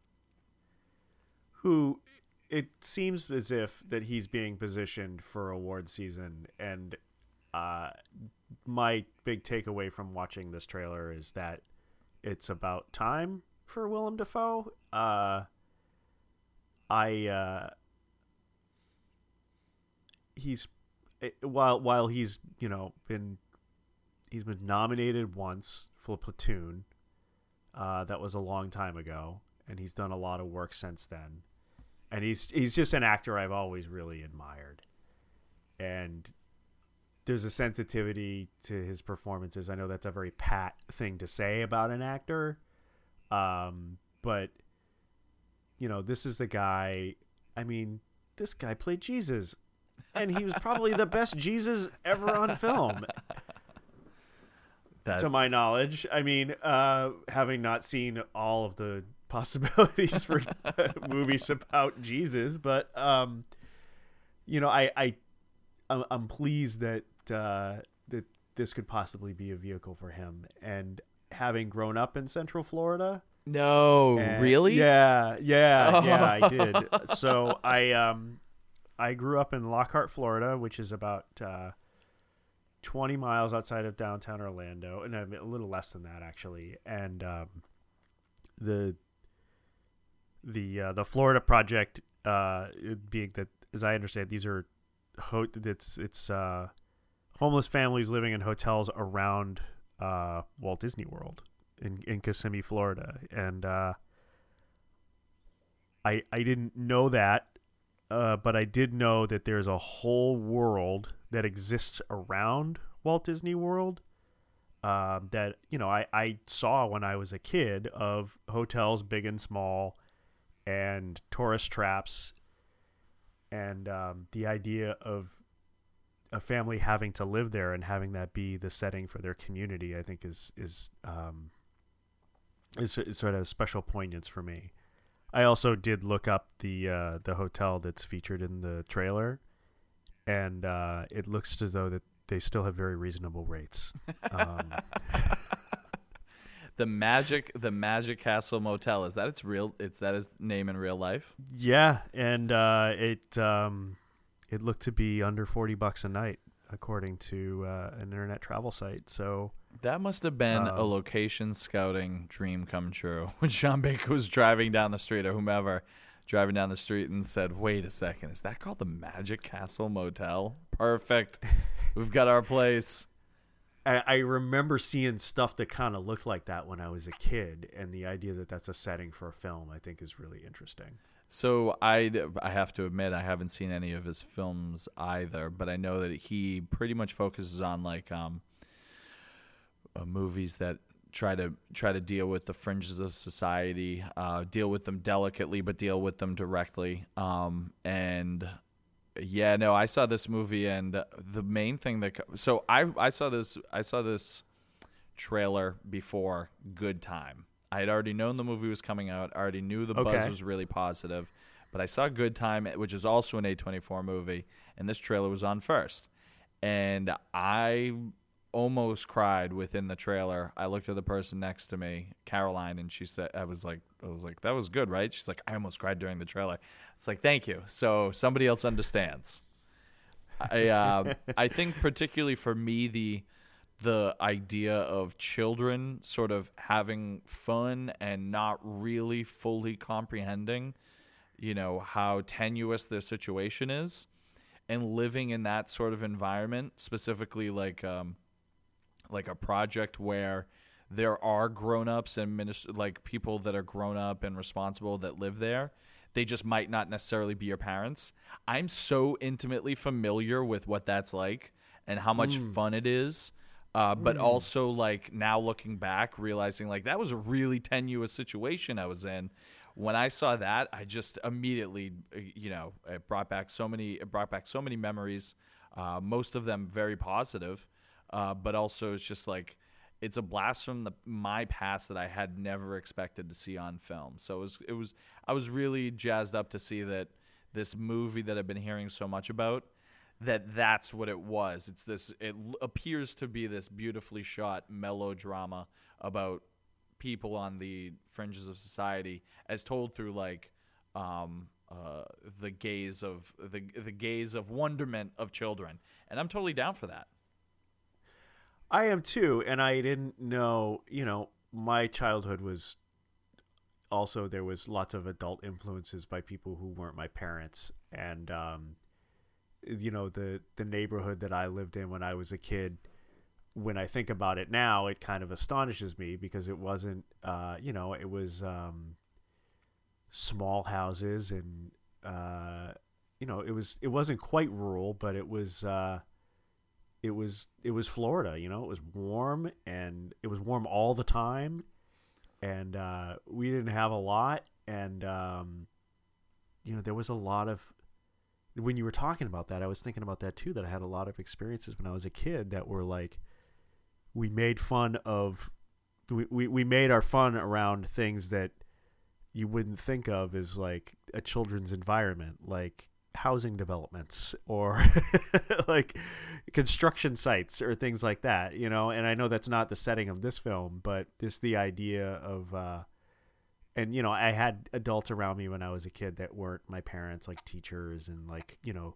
who it seems as if that he's being positioned for award season. And uh, my big takeaway from watching this trailer is that it's about time for Willem Dafoe. Uh, I. Uh, He's while while he's you know been he's been nominated once for Platoon, uh, that was a long time ago, and he's done a lot of work since then, and he's he's just an actor I've always really admired, and there's a sensitivity to his performances. I know that's a very pat thing to say about an actor, um, but you know this is the guy. I mean, this guy played Jesus. And he was probably the best Jesus ever on film, that... to my knowledge. I mean, uh, having not seen all of the possibilities for movies about Jesus, but um, you know, I, I, I'm pleased that uh, that this could possibly be a vehicle for him. And having grown up in Central Florida. No, and, really? Yeah, yeah, Oh. yeah, I did. So I um, I grew up in Lockhart, Florida, which is about uh, twenty miles outside of downtown Orlando, and a little less than that actually. And um, the the uh, the Florida Project, uh, being that, as I understand, these are ho- it's it's uh, homeless families living in hotels around uh, Walt Disney World in in Kissimmee, Florida, and uh, I I didn't know that, uh, but I did know that there's a whole world that exists around Walt Disney World. Um, that you know I, I saw when I was a kid, of hotels big and small, and tourist traps, and um, the idea of a family having to live there and having that be the setting for their community, I think is is um, is, is sort of a special poignance for me. I also did look up the uh, the hotel that's featured in the trailer, and uh, it looks as though that they still have very reasonable rates. Um, the magic, the Magic Castle Motel, is that its real? It's that its name in real life? yeah, and uh, it um, it looked to be under forty bucks a night, according to uh, an internet travel site. So that must have been um, a location scouting dream come true when Sean Baker was driving down the street, or whomever driving down the street, and said, "Wait a second, is that called the Magic Castle Motel? Perfect. We've got our place." I, I remember seeing stuff that kind of looked like that when I was a kid, and the idea that that's a setting for a film, I think, is really interesting. So I, I have to admit, I haven't seen any of his films either, but I know that he pretty much focuses on like um, uh, movies that try to try to deal with the fringes of society, uh, deal with them delicately, but deal with them directly. Um, and yeah, no, I saw this movie, and the main thing that so I I saw this I saw this trailer before Good Time. I had already known the movie was coming out. I already knew the Okay. buzz was really positive, but I saw Good Time, which is also an A twenty-four movie, and this trailer was on first, and I almost cried within the trailer. I looked at the person next to me, Caroline, and she said, I was like, I was like, that was good, right? She's like, I almost cried during the trailer. It's like, thank you. So somebody else understands. I, uh, I think particularly for me, the, the idea of children sort of having fun and not really fully comprehending, you know, how tenuous their situation is, and living in that sort of environment, specifically like, um, like a project where there are grown-ups and minister, like people that are grown up and responsible that live there. They just might not necessarily be your parents. I'm so intimately familiar with what that's like and how much Mm. fun it is. Uh, but Mm. also, like, now looking back, realizing, like, that was a really tenuous situation I was in. When I saw that, I just immediately, you know, it brought back so many, it brought back so many memories, uh, most of them very positive. Uh, but also, it's just like, it's a blast from the, my past that I had never expected to see on film. So it was, it was, I was really jazzed up to see that this movie that I've been hearing so much about, that that's what it was. It's this, it l- appears to be this beautifully shot melodrama about people on the fringes of society, as told through like um, uh, the gaze of the the gaze of wonderment of children, and I'm totally down for that. I am too, and I didn't know, you know, my childhood was also, there was lots of adult influences by people who weren't my parents, and um, you know, the the neighborhood that I lived in when I was a kid, when I think about it now, it kind of astonishes me because it wasn't, uh, you know, it was um, small houses, and uh, you know, it was it wasn't quite rural, but it was uh, it was it was Florida. You know, it was warm, and it was warm all the time, and uh, we didn't have a lot, and um, you know, there was a lot of, when you were talking about that, I was thinking about that too, that I had a lot of experiences when I was a kid that were like, we made fun of, we, we, we made our fun around things that you wouldn't think of as like a children's environment, like housing developments or like construction sites or things like that, you know. And I know that's not the setting of this film, but just the idea of, uh, and you know, I had adults around me when I was a kid that weren't my parents, like teachers and like, you know,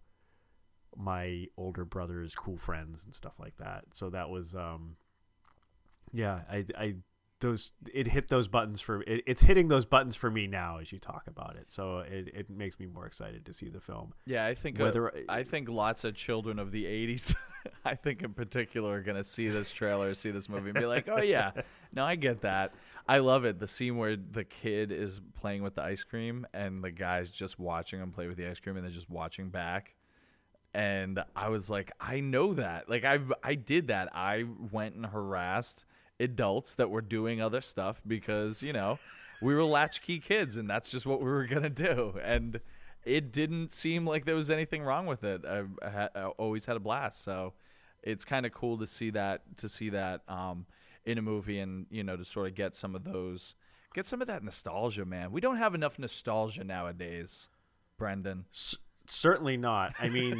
my older brother's cool friends and stuff like that. So that was, um, yeah, I, I, those, it hit those buttons for, it, it's hitting those buttons for me now as you talk about it. So it, it makes me more excited to see the film. Yeah, I think, Whether, uh, I think lots of children of the eighties, I think in particular, are going to see this trailer, see this movie and be like, oh yeah, no, I get that. I love it. The scene where the kid is playing with the ice cream and the guy's just watching him play with the ice cream and they're just watching back. And I was like, I know that. Like, I I did that. I went and harassed adults that were doing other stuff because, you know, we were latchkey kids, and that's just what we were going to do. And it didn't seem like there was anything wrong with it. I, I, ha- I always had a blast. So it's kind of cool to see that, to see that um, in a movie and, you know, to sort of get some of those, get some of that nostalgia, man. We don't have enough nostalgia nowadays, Brendan. S- Certainly not. I mean,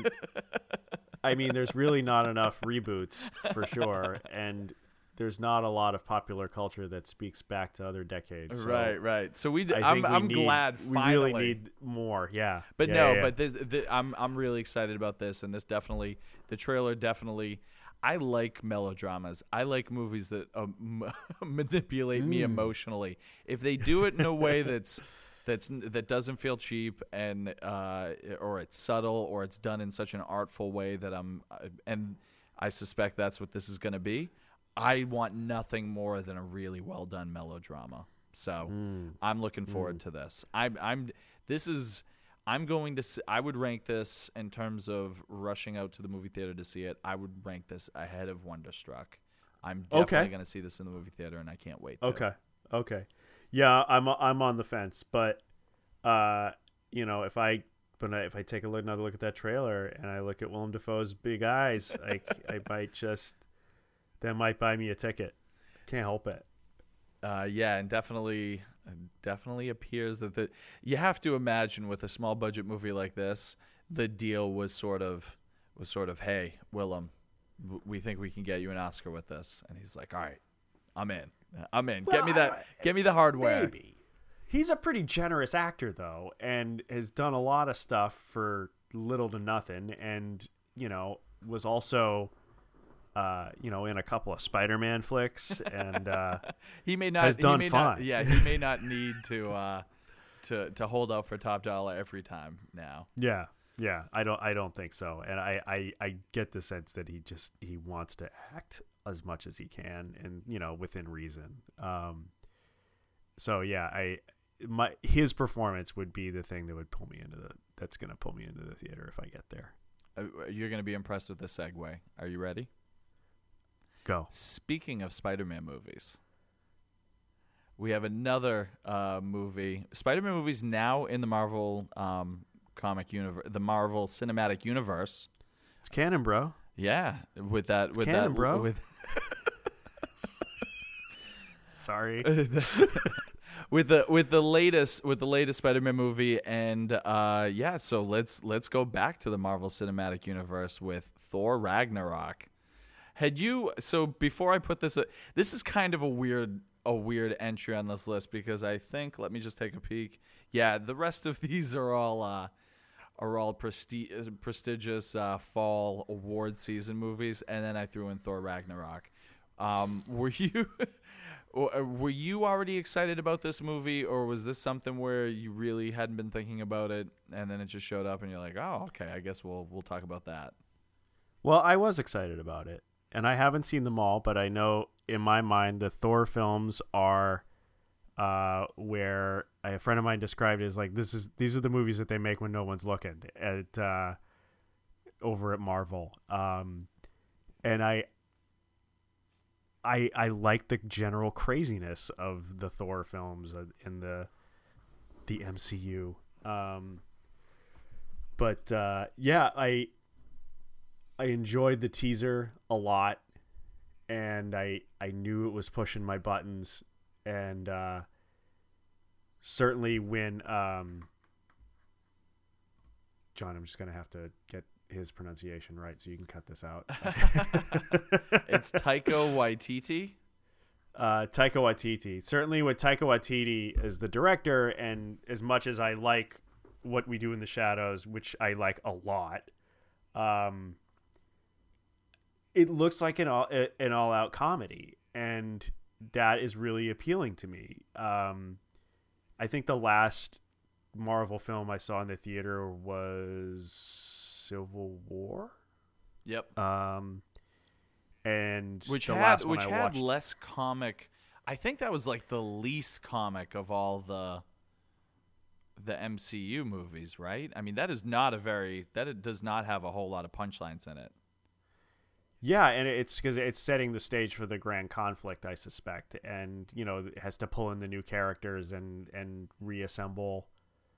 I mean, there's really not enough reboots for sure, and there's not a lot of popular culture that speaks back to other decades. So right, right. So we, I I'm, think we I'm need, glad. Finally, we really need more. Yeah, but yeah, no, yeah, yeah. but this, this, I'm, I'm really excited about this, and this definitely, the trailer definitely. I like melodramas. I like movies that um, manipulate mm. me emotionally. If they do it in a way that's That's that doesn't feel cheap and uh, or it's subtle or it's done in such an artful way that I'm and I suspect that's what this is going to be. I want nothing more than a really well done melodrama. So mm. I'm looking forward mm. to this. I'm I'm this is I'm going to see, I would rank this in terms of rushing out to the movie theater to see it. I would rank this ahead of Wonderstruck. I'm definitely okay. going to see this in the movie theater, and I can't wait to. Okay. Okay. Yeah, I'm I'm on the fence, but uh, you know, if I but if I take a look, another look at that trailer and I look at Willem Dafoe's big eyes, like I might just that might buy me a ticket. Can't help it. Uh, yeah, and definitely, definitely appears that the you have to imagine with a small budget movie like this, the deal was sort of was sort of, hey, Willem, we think we can get you an Oscar with this, and he's like, all right, I'm in. I'm in. Well, get me that. I, get me the hardware. Maybe. He's a pretty generous actor, though, and has done a lot of stuff for little to nothing, and you know was also, uh, you know, in a couple of Spider-Man flicks, and uh, he may not. has done he may fine. Not, yeah, he may not need to uh, to to hold out for top dollar every time now. Yeah. Yeah. I don't. I don't think so, and I, I I get the sense that he just he wants to act as much as he can, and you know, within reason. Um, so yeah, I my his performance would be the thing that would pull me into the that's going to pull me into the theater if I get there. Uh, you're going to be impressed with this segue. Are you ready? Go. Speaking of Spider-Man movies, we have another uh, movie. Spider-Man movies now in the Marvel um, comic universe, the Marvel Cinematic Universe. It's canon, bro. Yeah, with that, it's with canon, that, bro. with. Sorry. with the with the latest with the latest Spider-Man movie, and uh, yeah, so let's let's go back to the Marvel Cinematic Universe with Thor Ragnarok. Had you so before I put this, uh, this is kind of a weird a weird entry on this list because I think let me just take a peek. Yeah, the rest of these are all uh, are all presti- prestigious uh, fall award season movies, and then I threw in Thor Ragnarok. Um, were you? Were you already excited about this movie, or was this something where you really hadn't been thinking about it, and then it just showed up, and you're like, "Oh, okay, I guess we'll we'll talk about that." Well, I was excited about it, and I haven't seen them all, but I know in my mind the Thor films are uh, where a friend of mine described it as like this is these are the movies that they make when no one's looking at uh, over at Marvel, um, and I. I, I like the general craziness of the Thor films in the the M C U, um, but uh, yeah, I I enjoyed the teaser a lot, and I I knew it was pushing my buttons, and uh, certainly when um, John, I'm just gonna have to get his pronunciation right, so you can cut this out. It's Taika Waititi. Uh, Taika Waititi. Certainly, with Taika Waititi as the director, and as much as I like What We Do in the Shadows, which I like a lot, um, it looks like an all an all out comedy, and that is really appealing to me. Um, I think the last Marvel film I saw in the theater was Civil War. Yep. Um, and which the had last one which I had watched, less comic. I think that was like the least comic of all the the M C U movies, right? I mean, that is not a very that it does not have a whole lot of punchlines in it. yeah, and it's because it's setting the stage for the grand conflict, I suspect, and you know, it has to pull in the new characters and and reassemble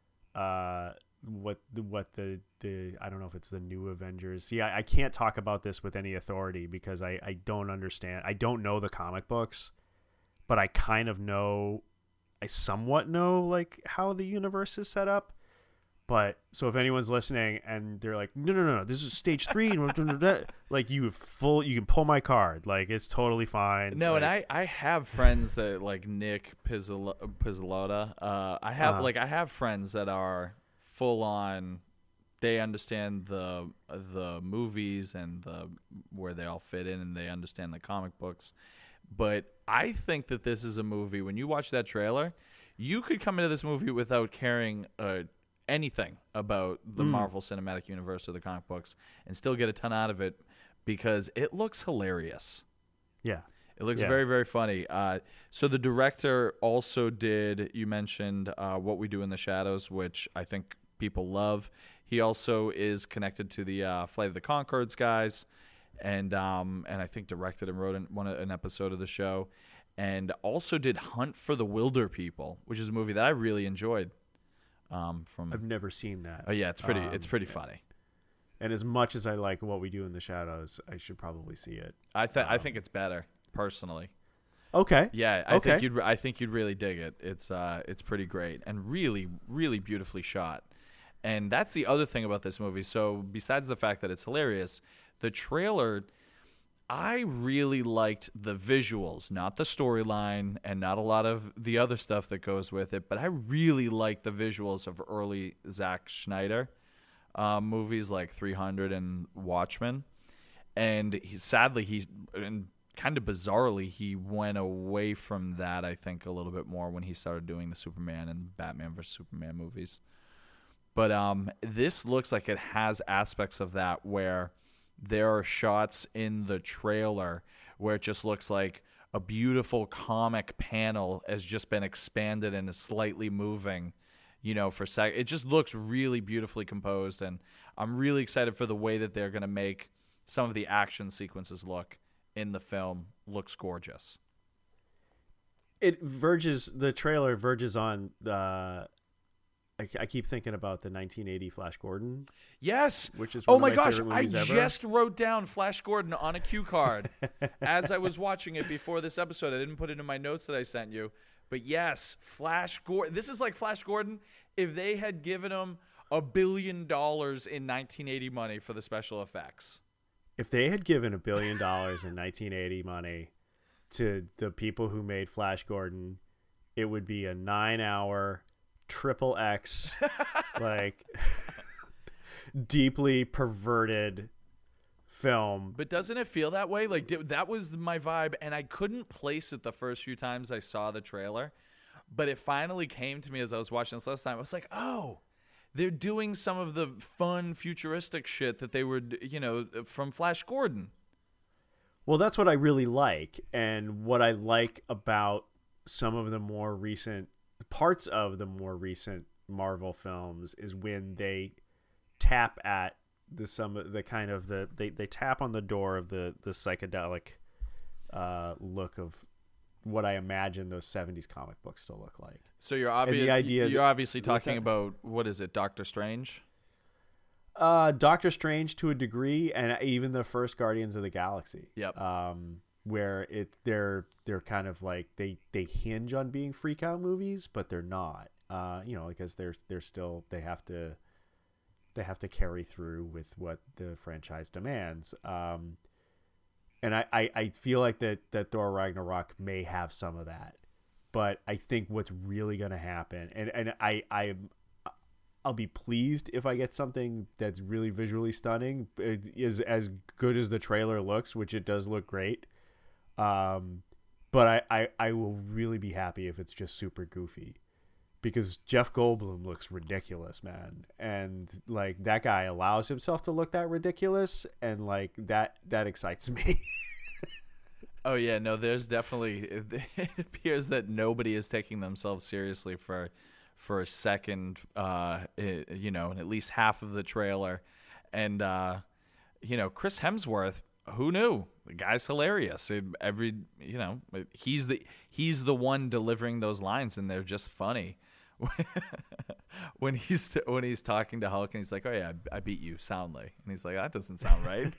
uh what the what the the I don't know if it's the new Avengers. See, I, I can't talk about this with any authority because I I don't understand. I don't know the comic books, but I kind of know, I somewhat know like how the universe is set up. But so if anyone's listening and they're like, no, no, no, no, this is stage three, and like you full, you can pull my card, like it's totally fine. No, like, and I, I have friends that like Nick Pizzol- Pizzolotta. Uh, I have Uh-huh. like I have friends that are full on. They understand the the movies and the where they all fit in, and they understand the comic books. But I think that this is a movie. When you watch that trailer, you could come into this movie without caring uh, anything about the Mm. Marvel Cinematic Universe or the comic books, and still get a ton out of it because it looks hilarious. yeah, It looks Yeah. very, very funny. Uh, so the director also did, you mentioned uh, What We Do in the Shadows, which I think people love. He also is connected to the uh, Flight of the Conchords guys, and um, and I think directed and wrote an, one an episode of the show, and also did Hunt for the Wilder People, which is a movie that I really enjoyed. Um, from I've never seen that. oh yeah, it's pretty, Um, it's pretty funny. And as much as I like What We Do in the Shadows, I should probably see it. I th- I um, think it's better personally. Okay. Yeah, I Okay. think you'd I think you'd really dig it. It's uh it's pretty great and really really beautifully shot. And that's the other thing about this movie. So besides the fact that it's hilarious, the trailer, I really liked the visuals, not the storyline and not a lot of the other stuff that goes with it, but I really liked the visuals of early Zack Snyder uh, movies like three hundred and Watchmen. And he, sadly, he's and kind of bizarrely, he went away from that, I think, a little bit more when he started doing the Superman and Batman versus Superman movies. But um, this looks like it has aspects of that where there are shots in the trailer where it just looks like a beautiful comic panel has just been expanded and is slightly moving, you know, for sec. It just looks really beautifully composed, and I'm really excited for the way that they're going to make some of the action sequences look in the film. Looks gorgeous. It verges, the trailer verges on, uh, I, I keep thinking about the nineteen eighty Flash Gordon, Yes. which is Oh one my of my gosh, favorite I movies ever. just wrote down Flash Gordon on a cue card as I was watching it before this episode. I didn't put it in my notes that I sent you. But yes, Flash Gordon. This is like Flash Gordon if they had given him a billion dollars in nineteen eighty money for the special effects. If they had given a billion dollars in nineteen eighty money to the people who made Flash Gordon, it would be a nine-hour triple X, like deeply perverted film. But doesn't it feel that way? Like th- that was my vibe, and I couldn't place it the first few times I saw the trailer. But it finally came to me as I was watching this last time. I was like, oh, they're doing some of the fun futuristic shit that they were, you know, from Flash Gordon. Well, that's what I really like, and what I like about some of the more recent parts of the more recent Marvel films is when they tap at the some of the kind of the they, they tap on the door of the the psychedelic uh, look of what I imagine those seventies comic books to look like. So you're obviously idea you're that- obviously what's talking that? about what is it, Doctor Strange? Uh, Doctor Strange to a degree, and even the first Guardians of the Galaxy. Yep. Um, where it they're they're kind of like they they hinge on being freak out movies, but they're not. Uh, you know, because they're they're still they have to they have to carry through with what the franchise demands. Um, and I, I, I feel like that, that Thor Ragnarok may have some of that, but I think what's really going to happen, and, and I, I, I'll be pleased if I get something that's really visually stunning, it is as good as the trailer looks, which it does look great. Um, but I, I, I will really be happy if it's just super goofy, because Jeff Goldblum looks ridiculous, man. And like that guy allows himself to look that ridiculous, and like that that excites me. Oh yeah, no, there's definitely it appears that nobody is taking themselves seriously for for a second, uh, it, you know, in at least half of the trailer. And uh, you know, Chris Hemsworth, who knew? The guy's hilarious. It, every, you know, he's the he's the one delivering those lines, and they're just funny. when he's t- when he's talking to Hulk and he's like, "Oh yeah, I beat you soundly," and he's like, "That doesn't sound right."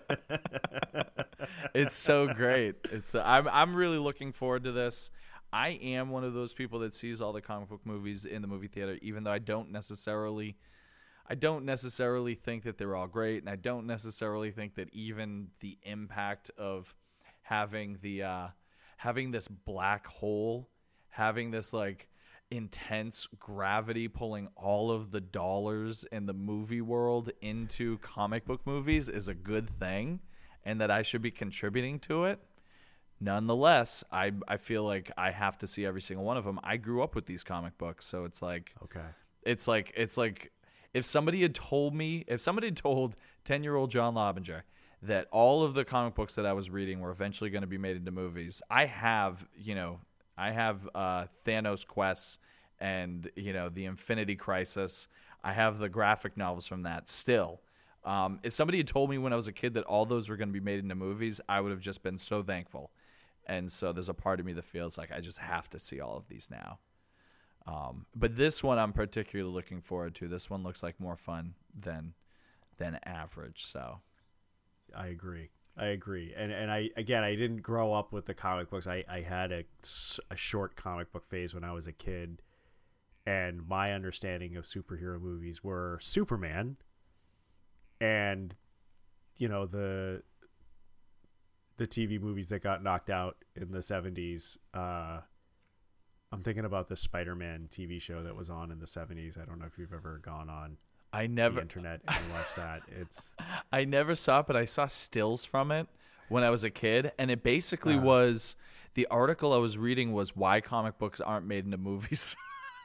It's so great. It's uh, I'm I'm really looking forward to this. I am one of those people that sees all the comic book movies in the movie theater, even though I don't necessarily I don't necessarily think that they're all great, and I don't necessarily think that even the impact of having the uh, having this black hole, having this like intense gravity pulling all of the dollars in the movie world into comic book movies is a good thing, and that I should be contributing to it. Nonetheless, I I feel like I have to see every single one of them. I grew up with these comic books, so it's like Okay. it's like it's like if somebody had told me, if somebody had told ten-year-old John Lobinger that all of the comic books that I was reading were eventually going to be made into movies, I have, you know, I have uh, Thanos Quests and, you know, the Infinity Crisis. I have the graphic novels from that still. Um, if somebody had told me when I was a kid that all those were going to be made into movies, I would have just been so thankful. And so there's a part of me that feels like I just have to see all of these now. Um, but this one I'm particularly looking forward to. This one looks like more fun than than average. So I agree. I agree. And and I again, I didn't grow up with the comic books. I, I had a, a short comic book phase when I was a kid. And my understanding of superhero movies were Superman and, you know, the the T V movies that got knocked out in the seventies. Uh, I'm thinking about the Spider-Man T V show that was on in the seventies. I don't know if you've ever gone on I never the internet and watched that. It's I never saw it, but I saw stills from it when I was a kid, and it basically uh, was the article I was reading was why comic books aren't made into movies.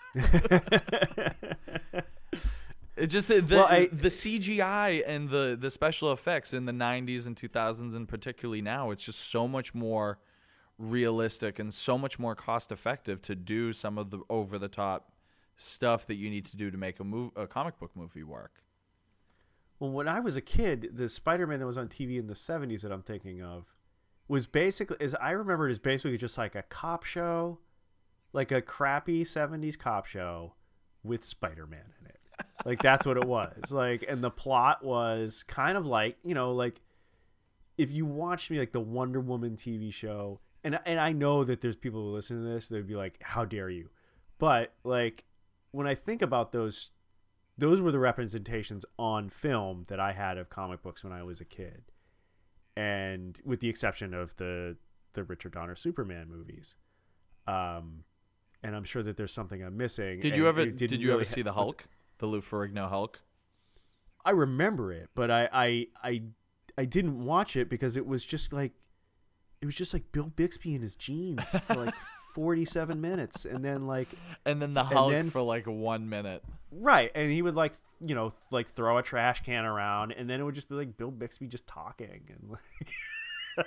It just the well, I, the C G I and the the special effects in the nineties and two thousands, and particularly now, it's just so much more realistic and so much more cost effective to do some of the over the top stuff that you need to do to make a move a comic book movie work. Well, when I was a kid, the Spider-Man that was on T V in the seventies that I'm thinking of was basically, as I remember, it is basically just like a cop show, like a crappy seventies cop show with Spider-Man in it. Like that's what it was. Like, and the plot was kind of like, you know, like if you watched me like the Wonder Woman T V show, and and I know that there's people who listen to this, they'd be like, how dare you? But like when I think about those, those were the representations on film that I had of comic books when I was a kid, and with the exception of the the Richard Donner Superman movies. Um, and I'm sure that there's something I'm missing. Did you ever did you really ever see the Hulk, the Lou Ferrigno Hulk? I remember it, but I, I I I didn't watch it because it was just like it was just like Bill Bixby in his jeans for like forty-seven minutes, and then like and then the Hulk then, for like one minute. Right, and he would like you know like throw a trash can around, and then it would just be like Bill Bixby just talking and like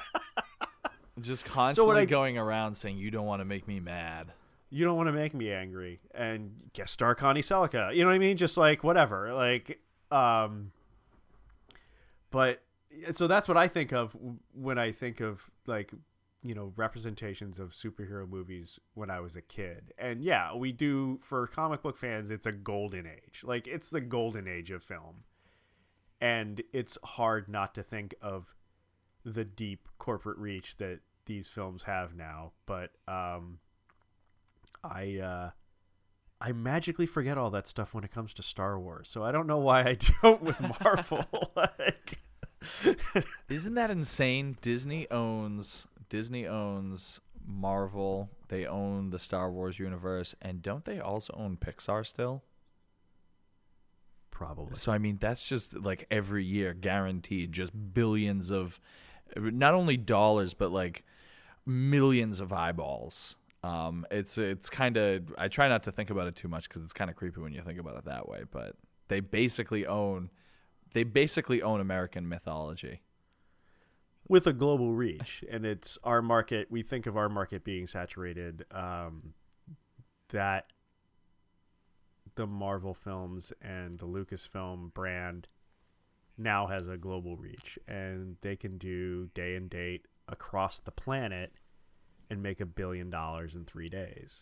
just constantly so I, going around saying, "You don't want to make me mad. You don't want to make me angry," and guest star Connie Selica. You know what I mean? Just like whatever, like. Um, but so that's what I think of when I think of like, you know, representations of superhero movies when I was a kid. And yeah, we do for comic book fans. It's a golden age. Like it's the golden age of film. And it's hard not to think of the deep corporate reach that these films have now. But, um, I, uh, I magically forget all that stuff when it comes to Star Wars. So I don't know why I don't with Marvel. like, Isn't that insane? Disney owns Disney owns Marvel. They own the Star Wars universe, and don't they also own Pixar still? Probably. So I mean, that's just like every year guaranteed, just billions of, not only dollars but like millions of eyeballs. Um, it's it's kind of, I try not to think about it too much because it's kind of creepy when you think about it that way. But they basically own, they basically own American mythology with a global reach, and it's our market. We think of our market being saturated. Um, that the Marvel films and the Lucasfilm brand now has a global reach, and they can do day and date across the planet and make a billion dollars in three days.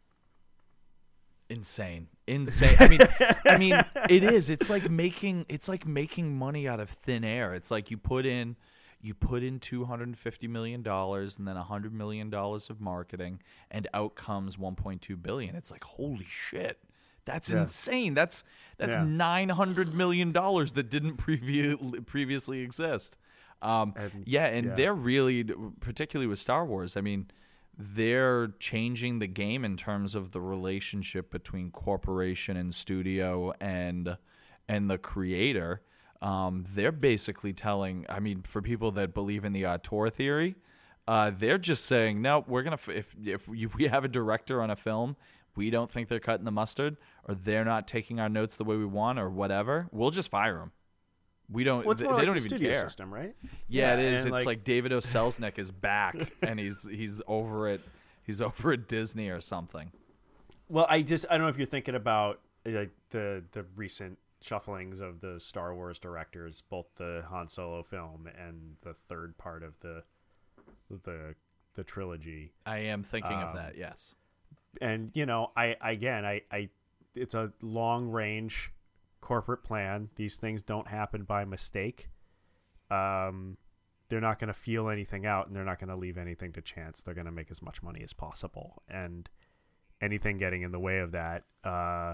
Insane, insane. I mean, I mean, it is. It's like making. It's like making money out of thin air. It's like you put in, you put in two hundred and fifty million dollars, and then a hundred million dollars of marketing, and out comes one point two billion. It's like, holy shit, that's Yeah. insane. That's that's Yeah. nine hundred million dollars that didn't previ- previously exist. Um, And- yeah, and yeah. they're really, particularly with Star Wars, I mean, they're changing the game in terms of the relationship between corporation and studio and and the creator. Um, they're basically telling, I mean, for people that believe in the auteur theory, uh, they're just saying, no, we're gonna if if we have a director on a film, we don't think they're cutting the mustard, or they're not taking our notes the way we want, or whatever, we'll just fire them. We don't. Well, it's they, more they like don't the even studio care. system, right? Yeah, Yeah, it is. and, It's like- like, David O. Selznick is back, and he's he's over at he's over at Disney or something. Well, I just I don't know if you're thinking about like the the recent shufflings of the Star Wars directors, both the Han Solo film and the third part of the the the trilogy. I am thinking Um, of that. Yes. And you know, I again, I I it's a long range corporate plan. These things don't happen by mistake. Um, they're not going to feel anything out, and they're not going to leave anything to chance. They're going to make as much money as possible, and anything getting in the way of that uh,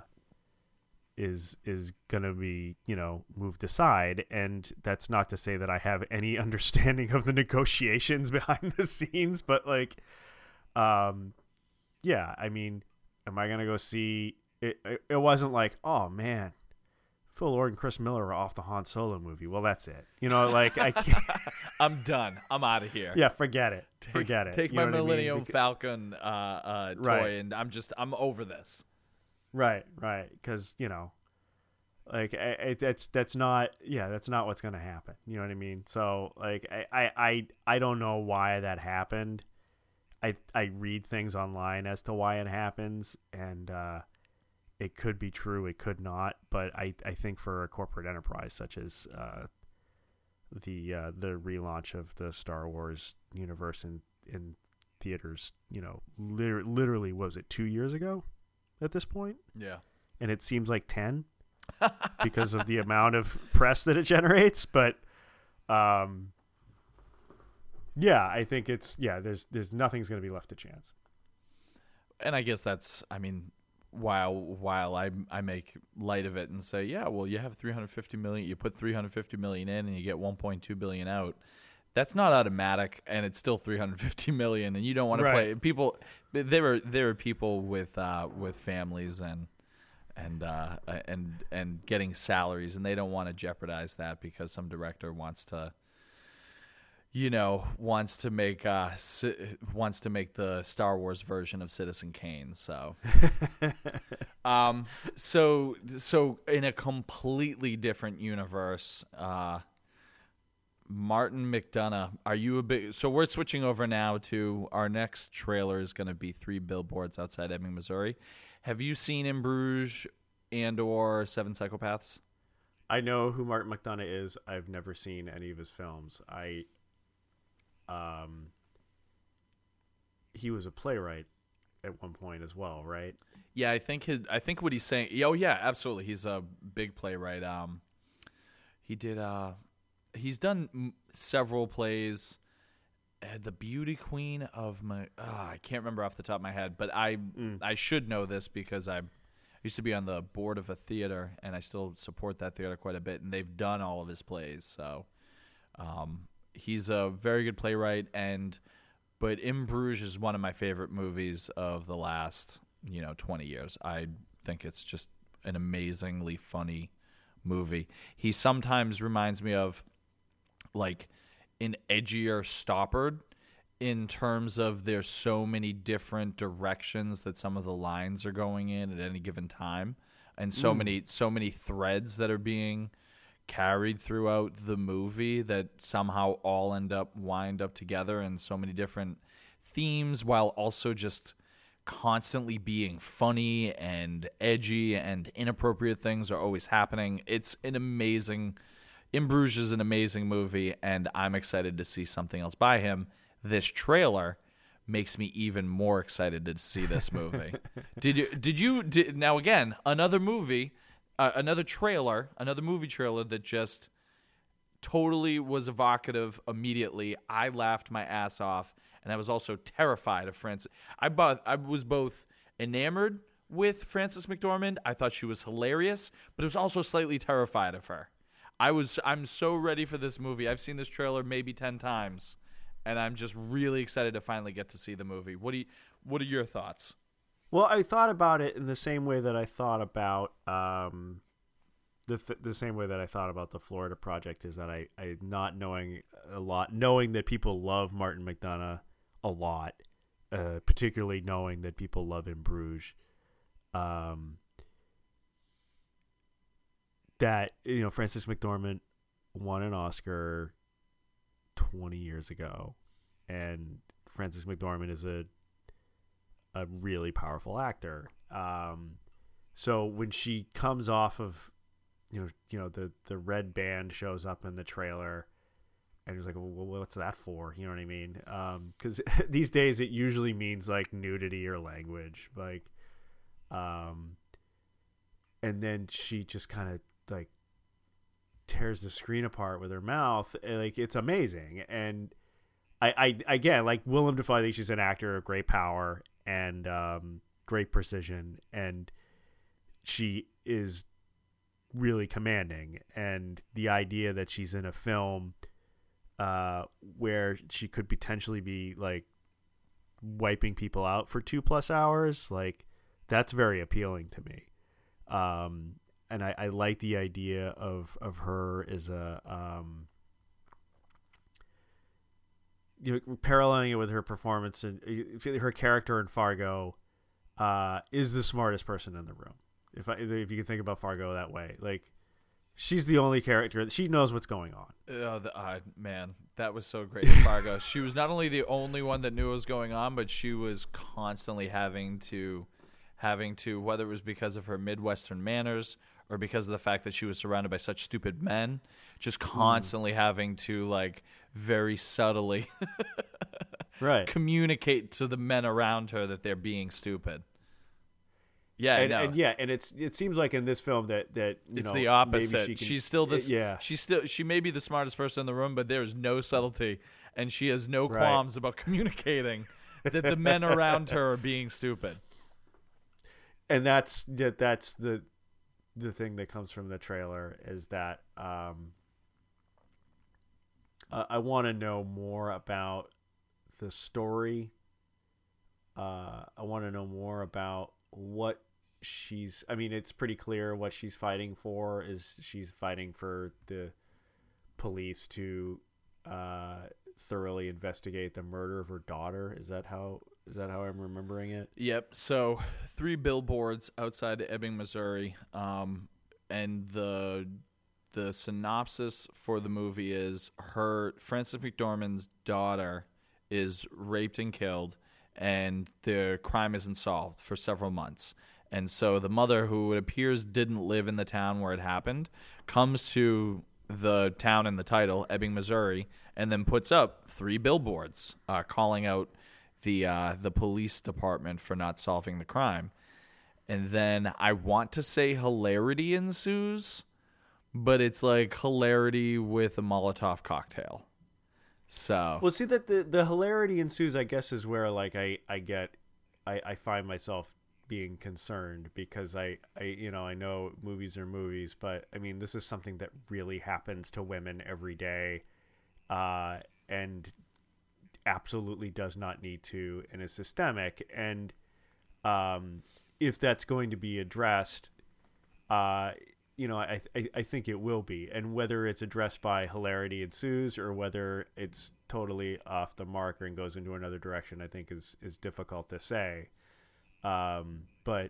is is going to be, you know, moved aside. And that's not to say that I have any understanding of the negotiations behind the scenes, but like, um, yeah, I mean, am I going to go see it? It, it wasn't like, oh man, Phil Lord and Chris Miller are off the Han Solo movie. Well, that's it. You know, like I can't. I'm done. I'm out of here. Yeah, forget it. Take, Forget it. Take You my know what I mean? Millennium Beca- Falcon uh, uh, toy, Right. and I'm just I'm over this. Right, right. Because you know, like I, I, that's that's not yeah that's not what's gonna happen. You know what I mean? So like I I I, I don't know why that happened. I I read things online as to why it happens, and uh, it could be true, it could not. But I, I think for a corporate enterprise such as uh, the uh, the relaunch of the Star Wars universe in in theaters, you know, liter- literally what was it two years ago at this point, Yeah. and it seems like ten because of the amount of press that it generates. But um, yeah, I think it's yeah. There's there's nothing's going to be left to chance. And I guess that's, I mean, while while I I make light of it and say, yeah, well, you have three hundred fifty million, you put three hundred fifty million in, and you get one point two billion out. That's not automatic, and it's still three hundred fifty million, and you don't want to play Right. people. There are there are people with uh, with families and and uh, and and getting salaries, and they don't want to jeopardize that because some director wants to. You know, wants to make uh, ci- wants to make the Star Wars version of Citizen Kane. So, um, so so in a completely different universe, uh, Martin McDonagh, are you a big? So we're switching over now to our next trailer is going to be Three Billboards Outside Ebbing, Missouri. Have you seen In Bruges and or Seven Psychopaths? I know who Martin McDonagh is. I've never seen any of his films. I um he was a playwright at one point as well, right? Yeah, I think his. I think what he's saying. Oh yeah, absolutely. He's a big playwright. Um, he did. Uh, he's done m- several plays. Uh, the Beauty Queen of my. Uh, I can't remember off the top of my head, but I Mm. I should know this because I used to be on the board of a theater, and I still support that theater quite a bit. And they've done all of his plays, so um, he's a very good playwright. And but In Bruges is one of my favorite movies of the last you know twenty years. I think it's just an amazingly funny movie. He sometimes reminds me of like an edgier Stoppard in terms of there's so many different directions that some of the lines are going in at any given time, and so mm. many so many threads that are being carried throughout the movie that somehow all end up wind up together in so many different themes, while also just constantly being funny and edgy, and inappropriate things are always happening. It's an amazing In Bruges is an amazing movie, and I'm excited to see something else by him. This trailer makes me even more excited to see this movie. did you did you did, now again, another movie, uh, another trailer, another movie trailer that just totally was evocative immediately. I laughed my ass off. And I was also terrified of Frances. I, bought, I was both enamored with Frances McDormand. I thought she was hilarious, but I was also slightly terrified of her. I was. I'm so ready for this movie. I've seen this trailer maybe ten times, and I'm just really excited to finally get to see the movie. What do you? What are your thoughts? Well, I thought about it in the same way that I thought about um, the th- the same way that I thought about the Florida Project. Is that I, I not knowing a lot, knowing that people love Martin McDonagh a lot, uh, particularly knowing that people love In Bruges, um, that, you know, Frances McDormand won an Oscar twenty years ago, and Frances McDormand is a a really powerful actor. Um, so when she comes off of, you know, you know the the red band shows up in the trailer. And he was like, well, what's that for? You know what I mean? Because um, these days it usually means like nudity or language. Like, um, and then she just kind of like tears the screen apart with her mouth. Like, it's amazing. And I, I again, like Willem Dafoe, I think she's an actor of great power and um, great precision. And she is really commanding. And the idea that she's in a film Uh, where she could potentially be like wiping people out for two plus hours, like that's very appealing to me. Um, and I, I like the idea of, of her as a, um, you know, paralleling it with her performance and her character in Fargo, uh, is the smartest person in the room. If I, if you can think about Fargo that way, like, she's the only character. She knows what's going on. Oh, the, uh, man, that was so great in Fargo. She was not only the only one that knew what was going on, but she was constantly having to, having to, whether it was because of her Midwestern manners or because of the fact that she was surrounded by such stupid men, just constantly mm. having to, like, very subtly right. communicate to the men around her that they're being stupid. Yeah, and, no. and yeah, and it's it seems like in this film that that you it's know, the opposite. Maybe she can, she's still this. Yeah, she's still she may be the smartest person in the room, but there is no subtlety, and she has no qualms right. about communicating that the men around her are being stupid. And that's that. That's the the thing that comes from the trailer is that um, I, I want to know more about the story. Uh, I want to know more about what she's I mean it's pretty clear what she's fighting for is she's fighting for the police to uh, thoroughly investigate the murder of her daughter. Is that how is that how I'm remembering it? Yep. So three billboards outside Ebbing, Missouri, um, and the the synopsis for the movie is her Frances McDormand's daughter is raped and killed, and the crime isn't solved for several months. And so the mother, who it appears didn't live in the town where it happened, comes to the town in the title, Ebbing, Missouri, and then puts up three billboards uh, calling out the uh, the police department for not solving the crime. And then I want to say hilarity ensues, but it's like hilarity with a Molotov cocktail. So well, see that the, the hilarity ensues, I guess, is where like I, I get I, I find myself being concerned because I, I you know I know movies are movies, but I mean this is something that really happens to women every day, uh, and absolutely does not need to and is systemic. And um, if that's going to be addressed, uh, you know I, I I think it will be, and whether it's addressed by hilarity ensues or whether it's totally off the marker and goes into another direction, I think is is difficult to say. Um, but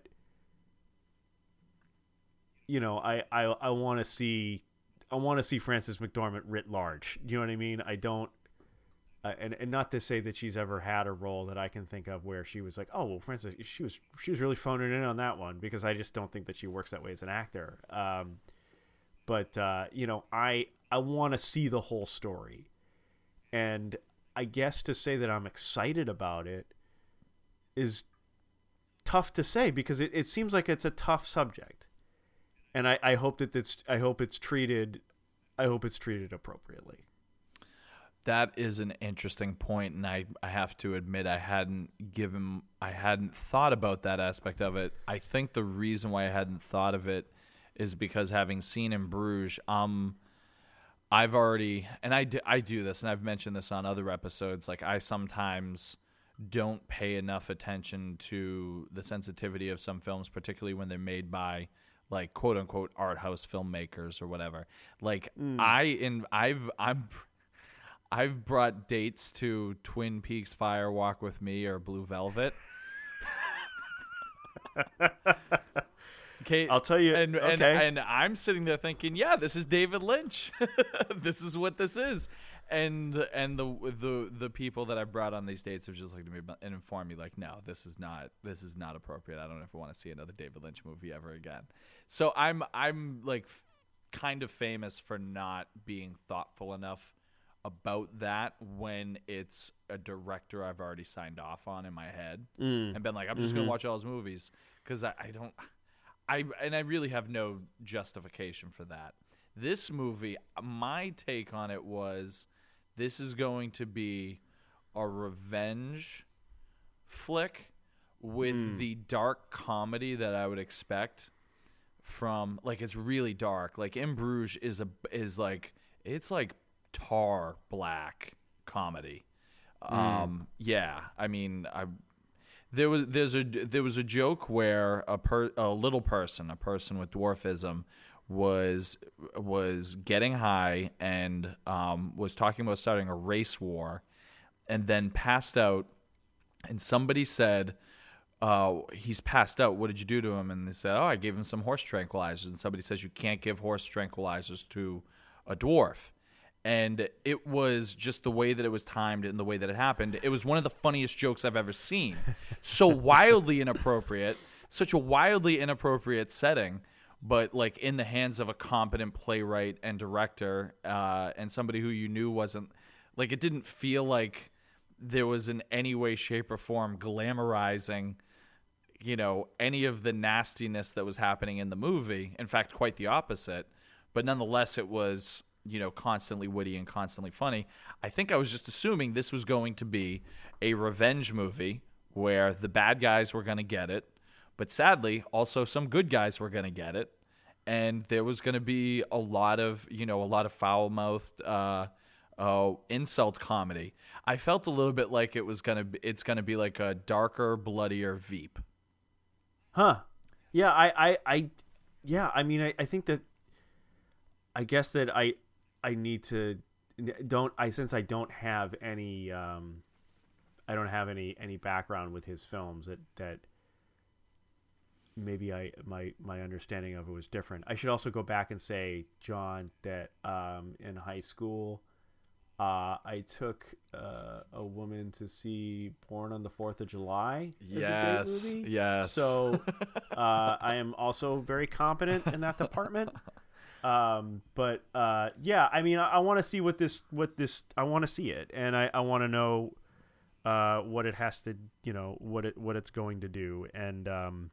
you know, I I, I want to see I want to see Frances McDormand writ large. You know what I mean? I don't, uh, and and not to say that she's ever had a role that I can think of where she was like, oh well, Frances, she was she was really phoning in on that one, because I just don't think that she works that way as an actor. Um, but uh, you know, I I want to see the whole story, and I guess to say that I'm excited about it is tough to say, because it, it seems like it's a tough subject, and I, I hope that it's I hope it's treated I hope it's treated appropriately. That is an interesting point, and I, I have to admit I hadn't given I hadn't thought about that aspect of it. I think the reason why I hadn't thought of it is because, having seen In Bruges, um I've already and I do, I do this, and I've mentioned this on other episodes, like I sometimes don't pay enough attention to the sensitivity of some films, particularly when they're made by, like, quote unquote art house filmmakers or whatever. Like mm. I in I've I'm I've brought dates to Twin Peaks Fire Walk with Me or Blue Velvet. Okay, I'll tell you. And, okay. and and I'm sitting there thinking, yeah, this is David Lynch. This is what this is. And and the the the people that I brought on these dates have just looked at me and informed me, like, no, this is not this is not appropriate. I don't ever want to see another David Lynch movie ever again. So I'm I'm like f- kind of famous for not being thoughtful enough about that when it's a director I've already signed off on in my head mm. and been like, I'm just mm-hmm. gonna watch all his movies, because I, I don't I and I really have no justification for that. This movie, my take on it was, this is going to be a revenge flick with mm. the dark comedy that I would expect from, like, it's really dark. Like, In Bruges is a is like it's like tar black comedy. Mm. Um, yeah, I mean, I there was there's a there was a joke where a per, a little person, a person with dwarfism, was was getting high and um, was talking about starting a race war, and then passed out. And somebody said, uh, he's passed out. What did you do to him? And they said, oh, I gave him some horse tranquilizers. And somebody says, you can't give horse tranquilizers to a dwarf. And it was just the way that it was timed and the way that it happened. It was one of the funniest jokes I've ever seen. So wildly inappropriate, such a wildly inappropriate setting, but like in the hands of a competent playwright and director, uh, and somebody who you knew wasn't, like, it didn't feel like there was in any way, shape, or form glamorizing, you know, any of the nastiness that was happening in the movie. In fact, quite the opposite. But nonetheless, it was, you know, constantly witty and constantly funny. I think I was just assuming this was going to be a revenge movie where the bad guys were going to get it, but sadly, also some good guys were going to get it, and there was going to be a lot of, you know, a lot of foul-mouthed uh, uh, insult comedy. I felt a little bit like it was going to be, it's going to be like a darker, bloodier Veep. Huh. Yeah, I, I, I yeah, I mean, I, I think that, I guess that I, I need to, don't, I, since I don't have any, um, I don't have any, any background with his films, that, that maybe I, my, my understanding of it was different. I should also go back and say, John, that, um, in high school, Uh, I took uh, a woman to see Born on the Fourth of July. As yes, a date movie. yes. So uh, I am also very competent in that department. Um, but uh, yeah, I mean, I, I want to see what this, what this, I want to see it, and I, I want to know uh, what it has to, you know, what it, what it's going to do, and um,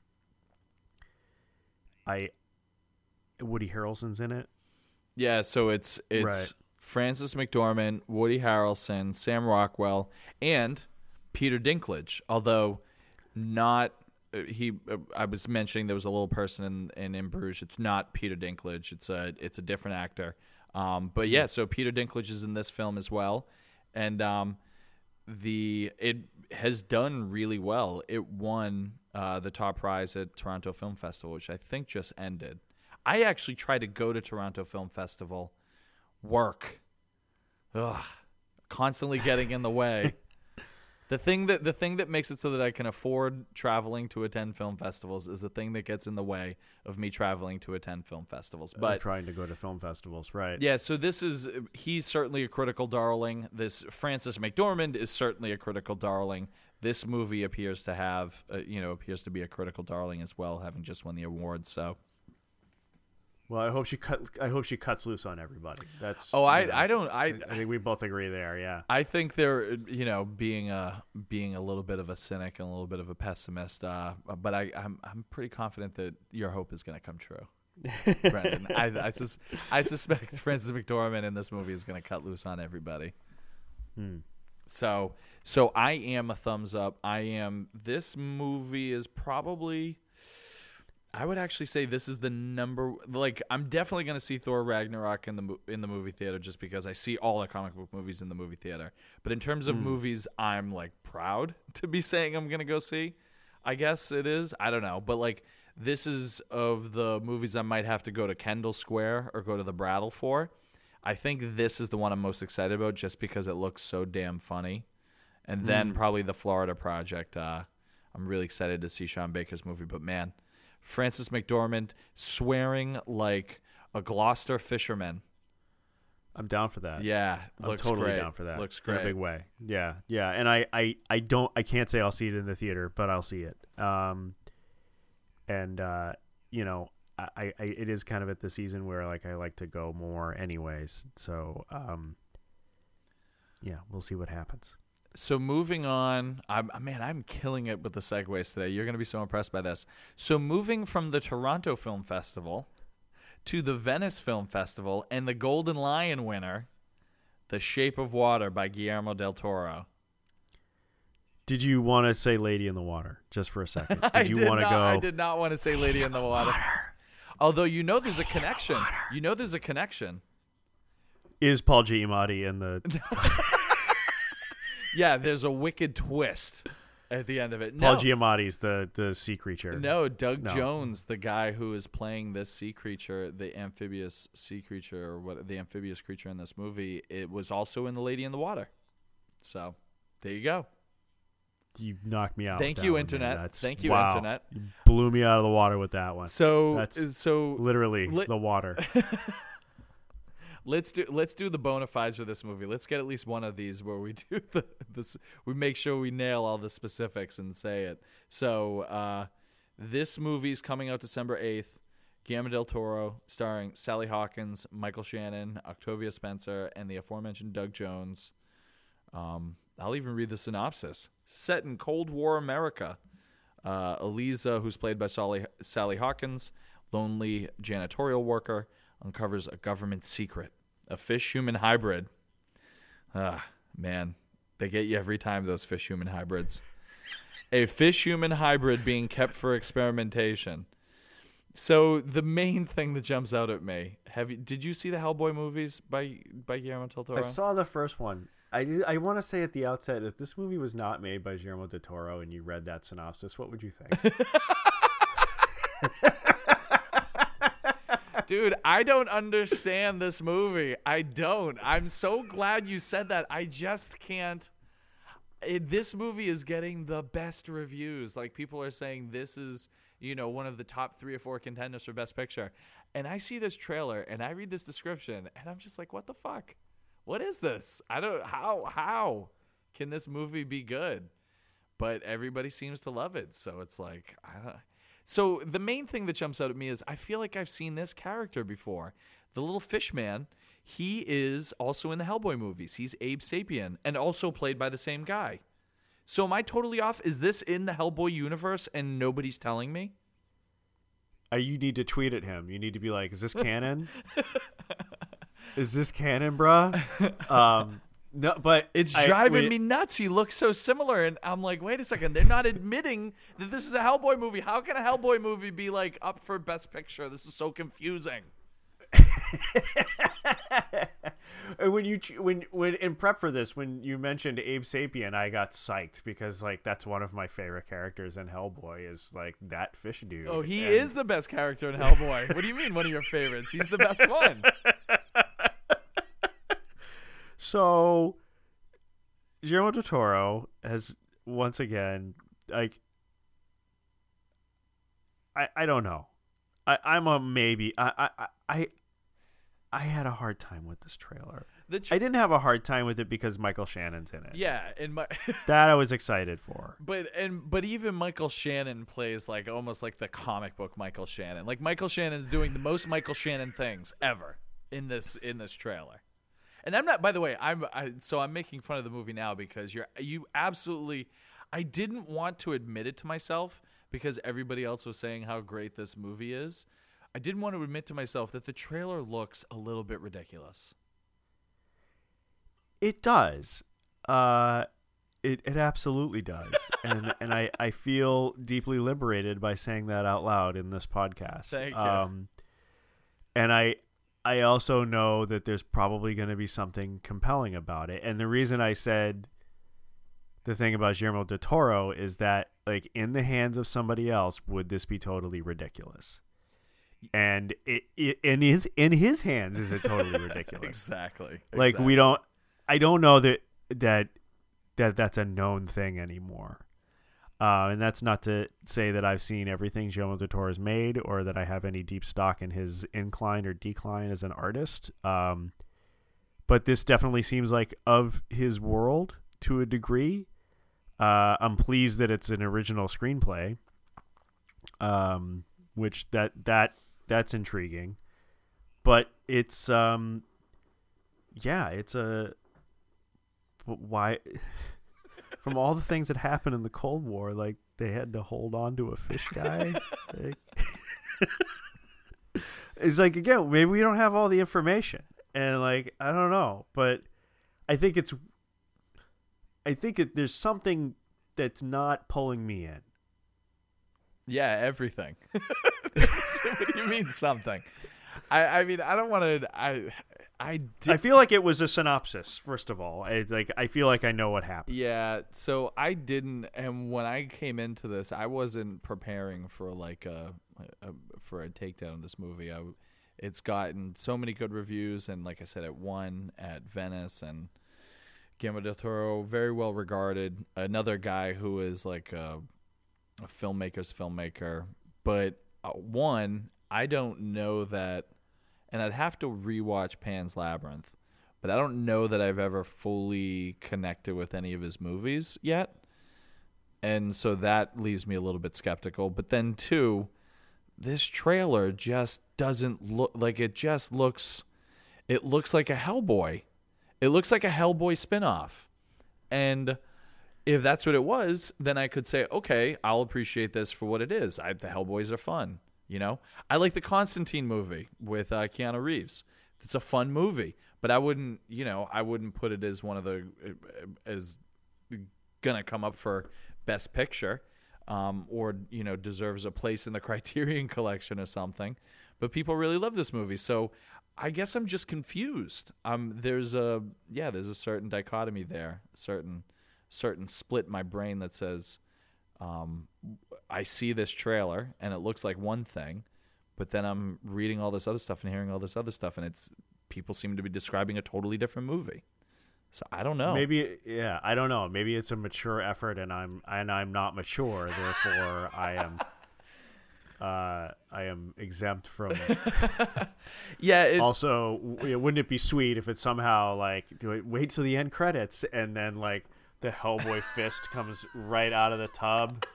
I, Woody Harrelson's in it. Yeah, so it's it's. Right. Frances McDormand, Woody Harrelson, Sam Rockwell, and Peter Dinklage, although not he. Uh, I was mentioning there was a little person in, in In Bruges. It's not Peter Dinklage. It's a it's a different actor. Um, but yeah, so Peter Dinklage is in this film as well, and um, the it has done really well. It won uh, the top prize at Toronto Film Festival, which I think just ended. I actually tried to go to Toronto Film Festival. Work, ugh, constantly getting in the way. The thing that the thing that makes it so that I can afford traveling to attend film festivals is the thing that gets in the way of me traveling to attend film festivals. But uh, trying to go to film festivals, right? Yeah, so this is he's certainly a critical darling. This Frances McDormand is certainly a critical darling. This movie appears to have, uh, you know, appears to be a critical darling as well, having just won the award. So. Well, I hope she cut. I hope she cuts loose on everybody. That's. Oh, I, know, I don't. I, I think we both agree there. Yeah. I think they're, you know, being a being a little bit of a cynic and a little bit of a pessimist. Uh, but I, I'm I'm pretty confident that your hope is going to come true, Brendan. I I, sus- I suspect Frances McDormand in this movie is going to cut loose on everybody. Hmm. So so I am a thumbs up. I am. This movie is probably. I would actually say this is the number. Like, I'm definitely going to see Thor Ragnarok in the in the movie theater just because I see all the comic book movies in the movie theater. But in terms of mm. movies, I'm like proud to be saying I'm going to go see. I guess it is. I don't know, but like this is of the movies I might have to go to Kendall Square or go to the Brattle for. I think this is the one I'm most excited about just because it looks so damn funny. And then mm. probably the Florida Project. Uh, I'm really excited to see Sean Baker's movie, but man. Frances McDormand swearing like a Gloucester fisherman. I'm down for that. Yeah, I'm looks totally great. down for that. Looks great in a big way. Yeah, yeah. And I, I, I don't, I can't say I'll see it in the theater, but I'll see it. Um, and uh, you know, I, I, it is kind of at the season where like I like to go more, anyways. So, um, yeah, we'll see what happens. So moving on, I'm, man, I'm killing it with the segues today. You're going to be so impressed by this. So moving from the Toronto Film Festival to the Venice Film Festival and the Golden Lion winner, The Shape of Water by Guillermo del Toro. Did you want to say Lady in the Water just for a second? Did I you did want to not, go? I did not want to say Lady in the Water. water. Although you know there's a connection. You know there's a connection. Is Paul Giamatti in the... Yeah, there's a wicked twist at the end of it. Paul no. Giamatti's the, the sea creature. No, Doug no. Jones, the guy who is playing this sea creature, the amphibious sea creature, or what the amphibious creature in this movie, it was also in The Lady in the Water. So, there you go. You knocked me out. Thank you, Internet. Thank you, wow. Internet. You blew me out of the water with that one. So, That's so literally li- the water. Let's do let's do the bona fides for this movie. Let's get at least one of these where we do the this we make sure we nail all the specifics and say it. So uh, this movie's coming out December eighth. Guillermo del Toro, starring Sally Hawkins, Michael Shannon, Octavia Spencer, and the aforementioned Doug Jones. Um, I'll even read the synopsis. Set in Cold War America, uh, Eliza, who's played by Sally, Sally Hawkins, lonely janitorial worker, uncovers a government secret, a fish-human hybrid. Ah, man, they get you every time, those fish-human hybrids. A fish-human hybrid being kept for experimentation. So the main thing that jumps out at me, have you, did you see the Hellboy movies by by Guillermo del Toro? I saw the first one. I, did, I want to say at the outset, if this movie was not made by Guillermo del Toro and you read that synopsis, what would you think? Dude, I don't understand this movie. I don't. I'm so glad you said that. I just can't. It, this movie is getting the best reviews. Like, people are saying this is, you know, one of the top three or four contenders for Best Picture. And I see this trailer and I read this description and I'm just like, what the fuck? What is this? I don't, how, how can this movie be good? But everybody seems to love it. So it's like, I don't. So the main thing that jumps out at me is I feel like I've seen this character before. The little fish man, he is also in the Hellboy movies. He's Abe Sapien and also played by the same guy. So am I totally off? Is this in the Hellboy universe and nobody's telling me? Uh, you need to tweet at him. You need to be like, is this canon? Is this canon, bruh? Um, No, but It's I- driving we- me nuts. He looks so similar, and I'm like, wait a second. They're not admitting that this is a Hellboy movie. How can a Hellboy movie be like up for Best Picture? This is so confusing. And when you ch- when when in prep for this, when you mentioned Abe Sapien, I got psyched because like that's one of my favorite characters in Hellboy is like that fish dude. Oh, he And- is the best character in Hellboy. What do you mean one of your favorites? He's the best one. So, Guillermo del Toro has once again, like, I I don't know, I I'm a maybe. I I I I had a hard time with this trailer. The tr- I didn't have a hard time with it because Michael Shannon's in it. yeah, in my That I was excited for. but and but even Michael Shannon plays like almost like the comic book Michael Shannon. Like Michael Shannon's doing the most Michael Shannon things ever in this in this trailer. And I'm not, by the way, I'm I, so I'm making fun of the movie now because you're you absolutely. I didn't want to admit it to myself because everybody else was saying how great this movie is. I didn't want to admit to myself that the trailer looks a little bit ridiculous. It does. Uh, it it absolutely does, and and I, I feel deeply liberated by saying that out loud in this podcast. Thank you. Um, and I I also know that there's probably going to be something compelling about it, and the reason I said the thing about Guillermo del Toro is that like in the hands of somebody else, would this be totally ridiculous? And it, it in his in his hands is it totally ridiculous. Exactly. Like exactly. we don't I don't know that that that that's a known thing anymore. Uh, and that's not to say that I've seen everything Guillermo del Toro has made or that I have any deep stock in his incline or decline as an artist. Um, but this definitely seems like of his world to a degree. Uh, I'm pleased that it's an original screenplay, um, which that that that's intriguing. But it's um, yeah, it's a why. From all the things that happened in the Cold War, like they had to hold on to a fish guy. like, it's like again, maybe we don't have all the information, and like I don't know, but I think it's, I think it, there's something that's not pulling me in. Yeah, everything. What do you mean something? I, I mean, I don't want to. I, I did. I feel like it was a synopsis. First of all, I, like I feel like I know what happened. Yeah, so I didn't, and when I came into this, I wasn't preparing for like a, a for a takedown of this movie. I, it's gotten so many good reviews, and like I said, it won at Venice, and Guillermo del Toro, very well regarded. Another guy who is like a, a filmmaker's filmmaker, but uh, one, I don't know that. And I'd have to rewatch Pan's Labyrinth, but I don't know that I've ever fully connected with any of his movies yet. And so that leaves me a little bit skeptical. But then, too, this trailer just doesn't look like it just looks, it looks like a Hellboy. It looks like a Hellboy spinoff. And if that's what it was, then I could say, okay, I'll appreciate this for what it is. I, the Hellboys are fun. You know, I like the Constantine movie with uh, Keanu Reeves. It's a fun movie, but I wouldn't, you know, I wouldn't put it as one of the as gonna come up for Best Picture, um, or you know, deserves a place in the Criterion Collection or something. But people really love this movie, so I guess I'm just confused. Um, there's a yeah, there's a certain dichotomy there, certain certain split in my brain that says. Um, I see this trailer and it looks like one thing, but then I'm reading all this other stuff and hearing all this other stuff, and it's people seem to be describing a totally different movie. So I don't know. Maybe yeah, I don't know. Maybe it's a mature effort, and I'm and I'm not mature, therefore I am. Uh, I am exempt from. yeah. It, also, w- wouldn't it be sweet if it somehow like do it? Wait till the end credits, and then like. The Hellboy fist comes right out of the tub.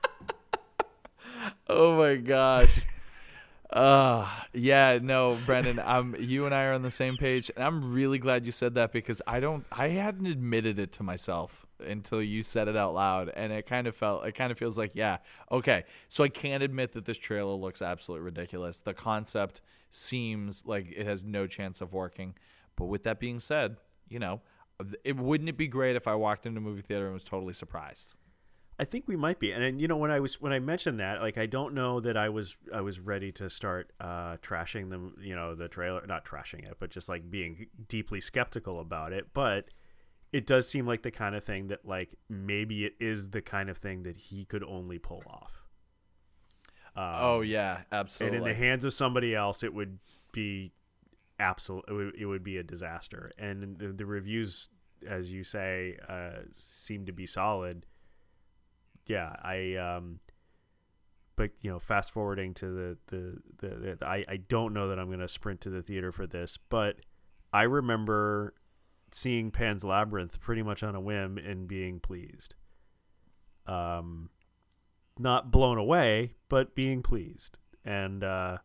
Oh my gosh. Uh yeah, no, Brendan, I'm you and I are on the same page, and I'm really glad you said that because I don't I hadn't admitted it to myself until you said it out loud, and it kind of felt it kind of feels like, yeah, okay. So I can't admit that this trailer looks absolutely ridiculous. The concept seems like it has no chance of working. But with that being said, you know, it wouldn't it be great if I walked into a movie theater and was totally surprised? I think we might be, and, and you know when I was when I mentioned that, like I don't know that I was I was ready to start uh, trashing them, you know, the trailer, not trashing it, but just like being deeply skeptical about it. But it does seem like the kind of thing that like maybe it is the kind of thing that he could only pull off. Um, oh yeah, absolutely. And in the hands of somebody else, it would be absolute. It would, it would be a disaster. And the, the reviews, as you say, uh, seem to be solid. Yeah, I um but you know, fast forwarding to the the, the, the I, I don't know that I'm going to sprint to the theater for this, but I remember seeing Pan's Labyrinth pretty much on a whim and being pleased. Um not blown away, but being pleased. And uh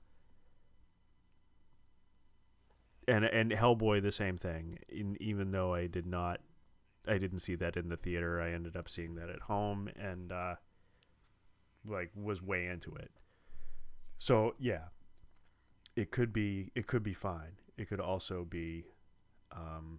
and and Hellboy the same thing. In, even though I did not I didn't see that in the theater. I ended up seeing that at home and uh, like was way into it. So yeah, it could be it could be fine. It could also be, um,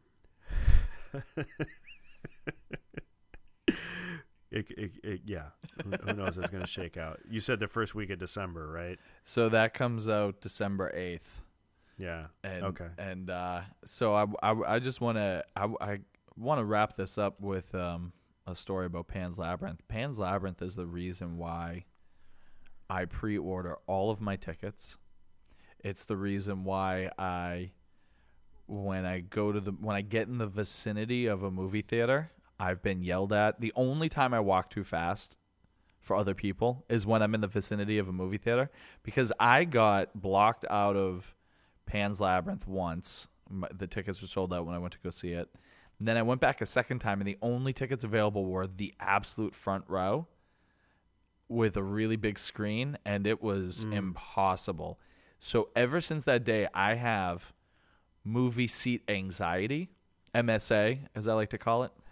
it, it, it yeah. Who, who knows how it's gonna shake out? You said the first week of December, right? So that comes out December eighth. Yeah. And, okay. And uh, so I, I, I just want to I. I want to wrap this up with um, a story about Pan's Labyrinth. Pan's Labyrinth is the reason why I pre-order all of my tickets. It's the reason why I, when I go to the, when I get in the vicinity of a movie theater, I've been yelled at. The only time I walk too fast for other people is when I'm in the vicinity of a movie theater, because I got blocked out of Pan's Labyrinth once. My, the tickets were sold out when I went to go see it. And then I went back a second time, and the only tickets available were the absolute front row with a really big screen, and it was mm. impossible. So ever since that day, I have movie seat anxiety, M S A, as I like to call it,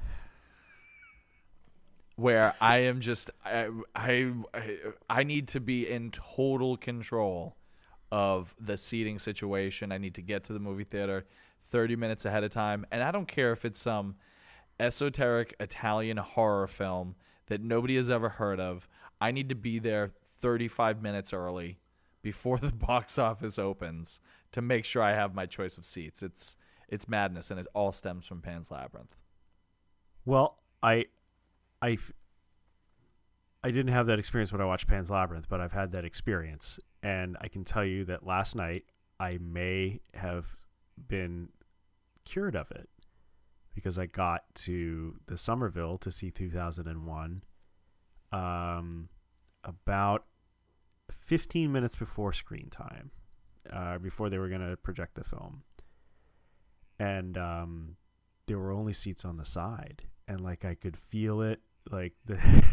where I am just I I I need to be in total control of the seating situation. I need to get to the movie theater thirty minutes ahead of time. And I don't care if it's some esoteric Italian horror film that nobody has ever heard of. I need to be there thirty-five minutes early before the box office opens to make sure I have my choice of seats. It's it's madness, and it all stems from Pan's Labyrinth. Well, I, I, I didn't have that experience when I watched Pan's Labyrinth, but I've had that experience. And I can tell you that last night I may have been cured of it because I got to the Somerville to see two thousand one um, about fifteen minutes before screen time, uh, before they were going to project the film. And um, there were only seats on the side. And like I could feel it, like the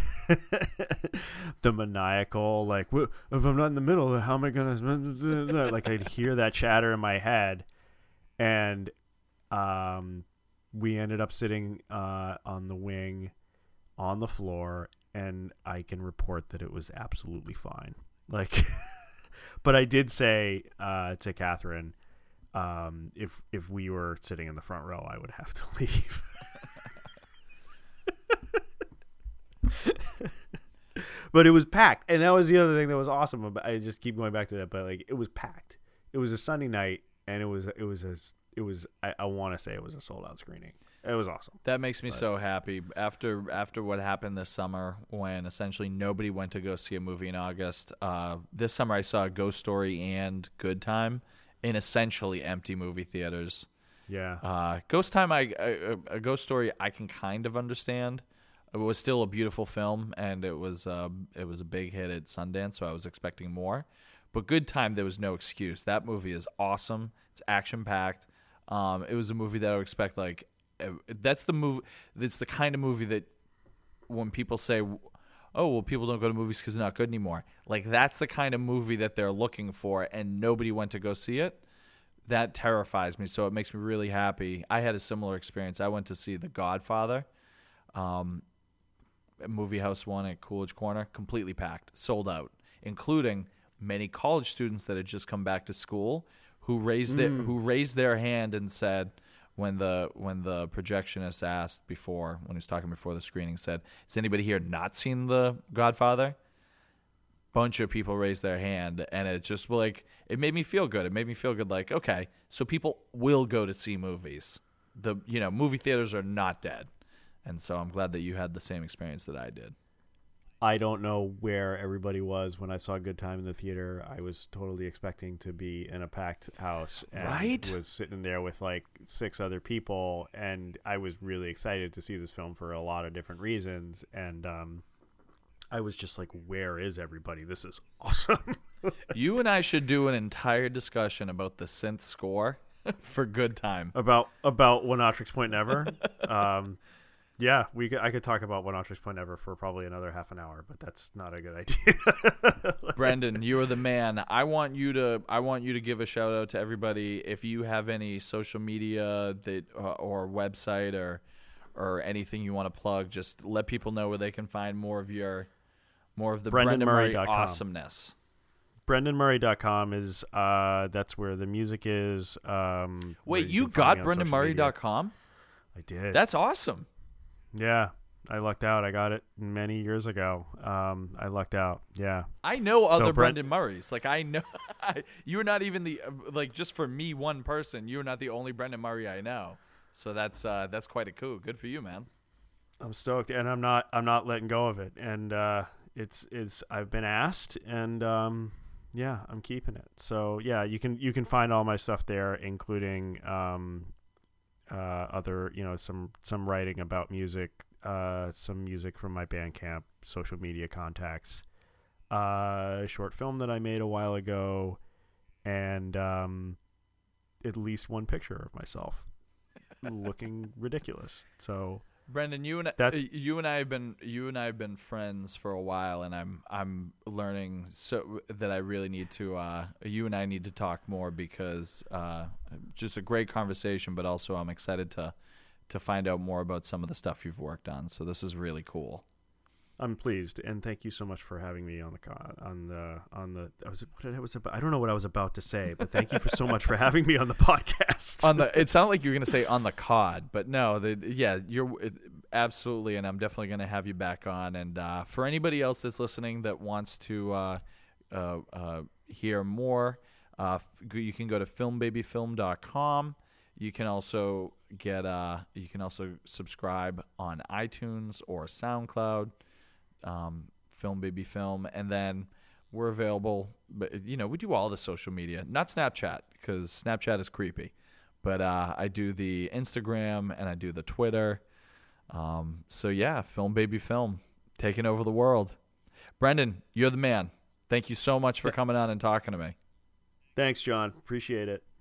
the maniacal, like, if I'm not in the middle, how am I going to... Like I'd hear that chatter in my head. And um, we ended up sitting uh, on the wing on the floor, and I can report that it was absolutely fine. Like, but I did say uh, to Catherine, um, if if we were sitting in the front row, I would have to leave. But it was packed, and that was the other thing that was awesome about. I just keep going back to that, but like it was packed. It was a Sunday night, and it was it was a it was I, I want to say it was a sold out screening. It was awesome. That makes me but. so happy. After after what happened this summer, when essentially nobody went to go see a movie in August, uh, this summer I saw Ghost Story and Good Time in essentially empty movie theaters. Yeah. Uh, Ghost Time, I, I a Ghost Story, I can kind of understand. It was still a beautiful film, and it was uh, it was a big hit at Sundance, so I was expecting more. But Good Time, there was no excuse. That movie is awesome. It's action packed. Um, it was a movie that I would expect like. That's the movie. That's the kind of movie that when people say, "Oh, well, people don't go to movies because they're not good anymore," like that's the kind of movie that they're looking for, and nobody went to go see it. That terrifies me. So it makes me really happy. I had a similar experience. I went to see The Godfather, um, Movie House One at Coolidge Corner, completely packed, sold out, including many college students that had just come back to school who raised mm. their who raised their hand and said, when the when the projectionist asked before, when he was talking before the screening, said, "Has anybody here not seen The Godfather?" Bunch of people raised their hand, and it just like it made me feel good. It made me feel good, like, okay, so people will go to see movies. The you know movie theaters are not dead, and so I'm glad that you had the same experience that I did. I don't know where everybody was when I saw Good Time in the theater. I was totally expecting to be in a packed house, and Right? was sitting there with like six other people, and I was really excited to see this film for a lot of different reasons. And um, I was just like, "Where is everybody? This is awesome." You and I should do an entire discussion about the synth score for Good Time. about about One Ostrich Point Never. um, Yeah, we could, I could talk about One Ostrich Point Never for probably another half an hour, but that's not a good idea. Brendan, you are the man. I want you to I want you to give a shout out to everybody. If you have any social media that uh, or website or or anything you want to plug, just let people know where they can find more of your more of the Brendan Brendan Murray Murray dot com. awesomeness. Brendan Murray dot com is uh, that's where the music is. Um, where Wait, you can find got me on Brendan social Murray media. dot com? I did. That's awesome. Yeah, I lucked out. I got it many years ago. Um, I lucked out. Yeah. I know other Brent- Brendan Murrays. Like I know, you're not even the like just for me one person. You're not the only Brendan Murray I know. So that's uh, that's quite a coup. Good for you, man. I'm stoked, and I'm not. I'm not letting go of it. And uh, it's it's. I've been asked, and um, yeah, I'm keeping it. So yeah, you can you can find all my stuff there, including um, uh, other you know some some writing about music, uh, some music from my Bandcamp, social media contacts, uh, a short film that I made a while ago, and um, at least one picture of myself looking ridiculous. So. Brendan, you and That's- you and I have been you and I have been friends for a while, and I'm I'm learning so that I really need to. Uh, you and I need to talk more because uh, just a great conversation, but also I'm excited to to find out more about some of the stuff you've worked on. So this is really cool. I'm pleased, and thank you so much for having me on the co- on the on the. I was what did I was about, I don't know what I was about to say, but thank you for so much for having me on the podcast. On the, it sounded like you were going to say on the cod, but no, the, yeah, you're it, absolutely, and I'm definitely going to have you back on. And uh, for anybody else that's listening that wants to uh, uh, uh, hear more, uh, you can go to film baby film dot com. You can also get uh, you can also subscribe on iTunes or SoundCloud. Um, Film Baby Film, and then we're available. But you know, we do all the social media, not Snapchat because Snapchat is creepy. But uh, I do the Instagram and I do the Twitter. Um, so yeah, Film Baby Film, taking over the world. Brendan, you're the man. Thank you so much for coming on and talking to me. Thanks, John. Appreciate it.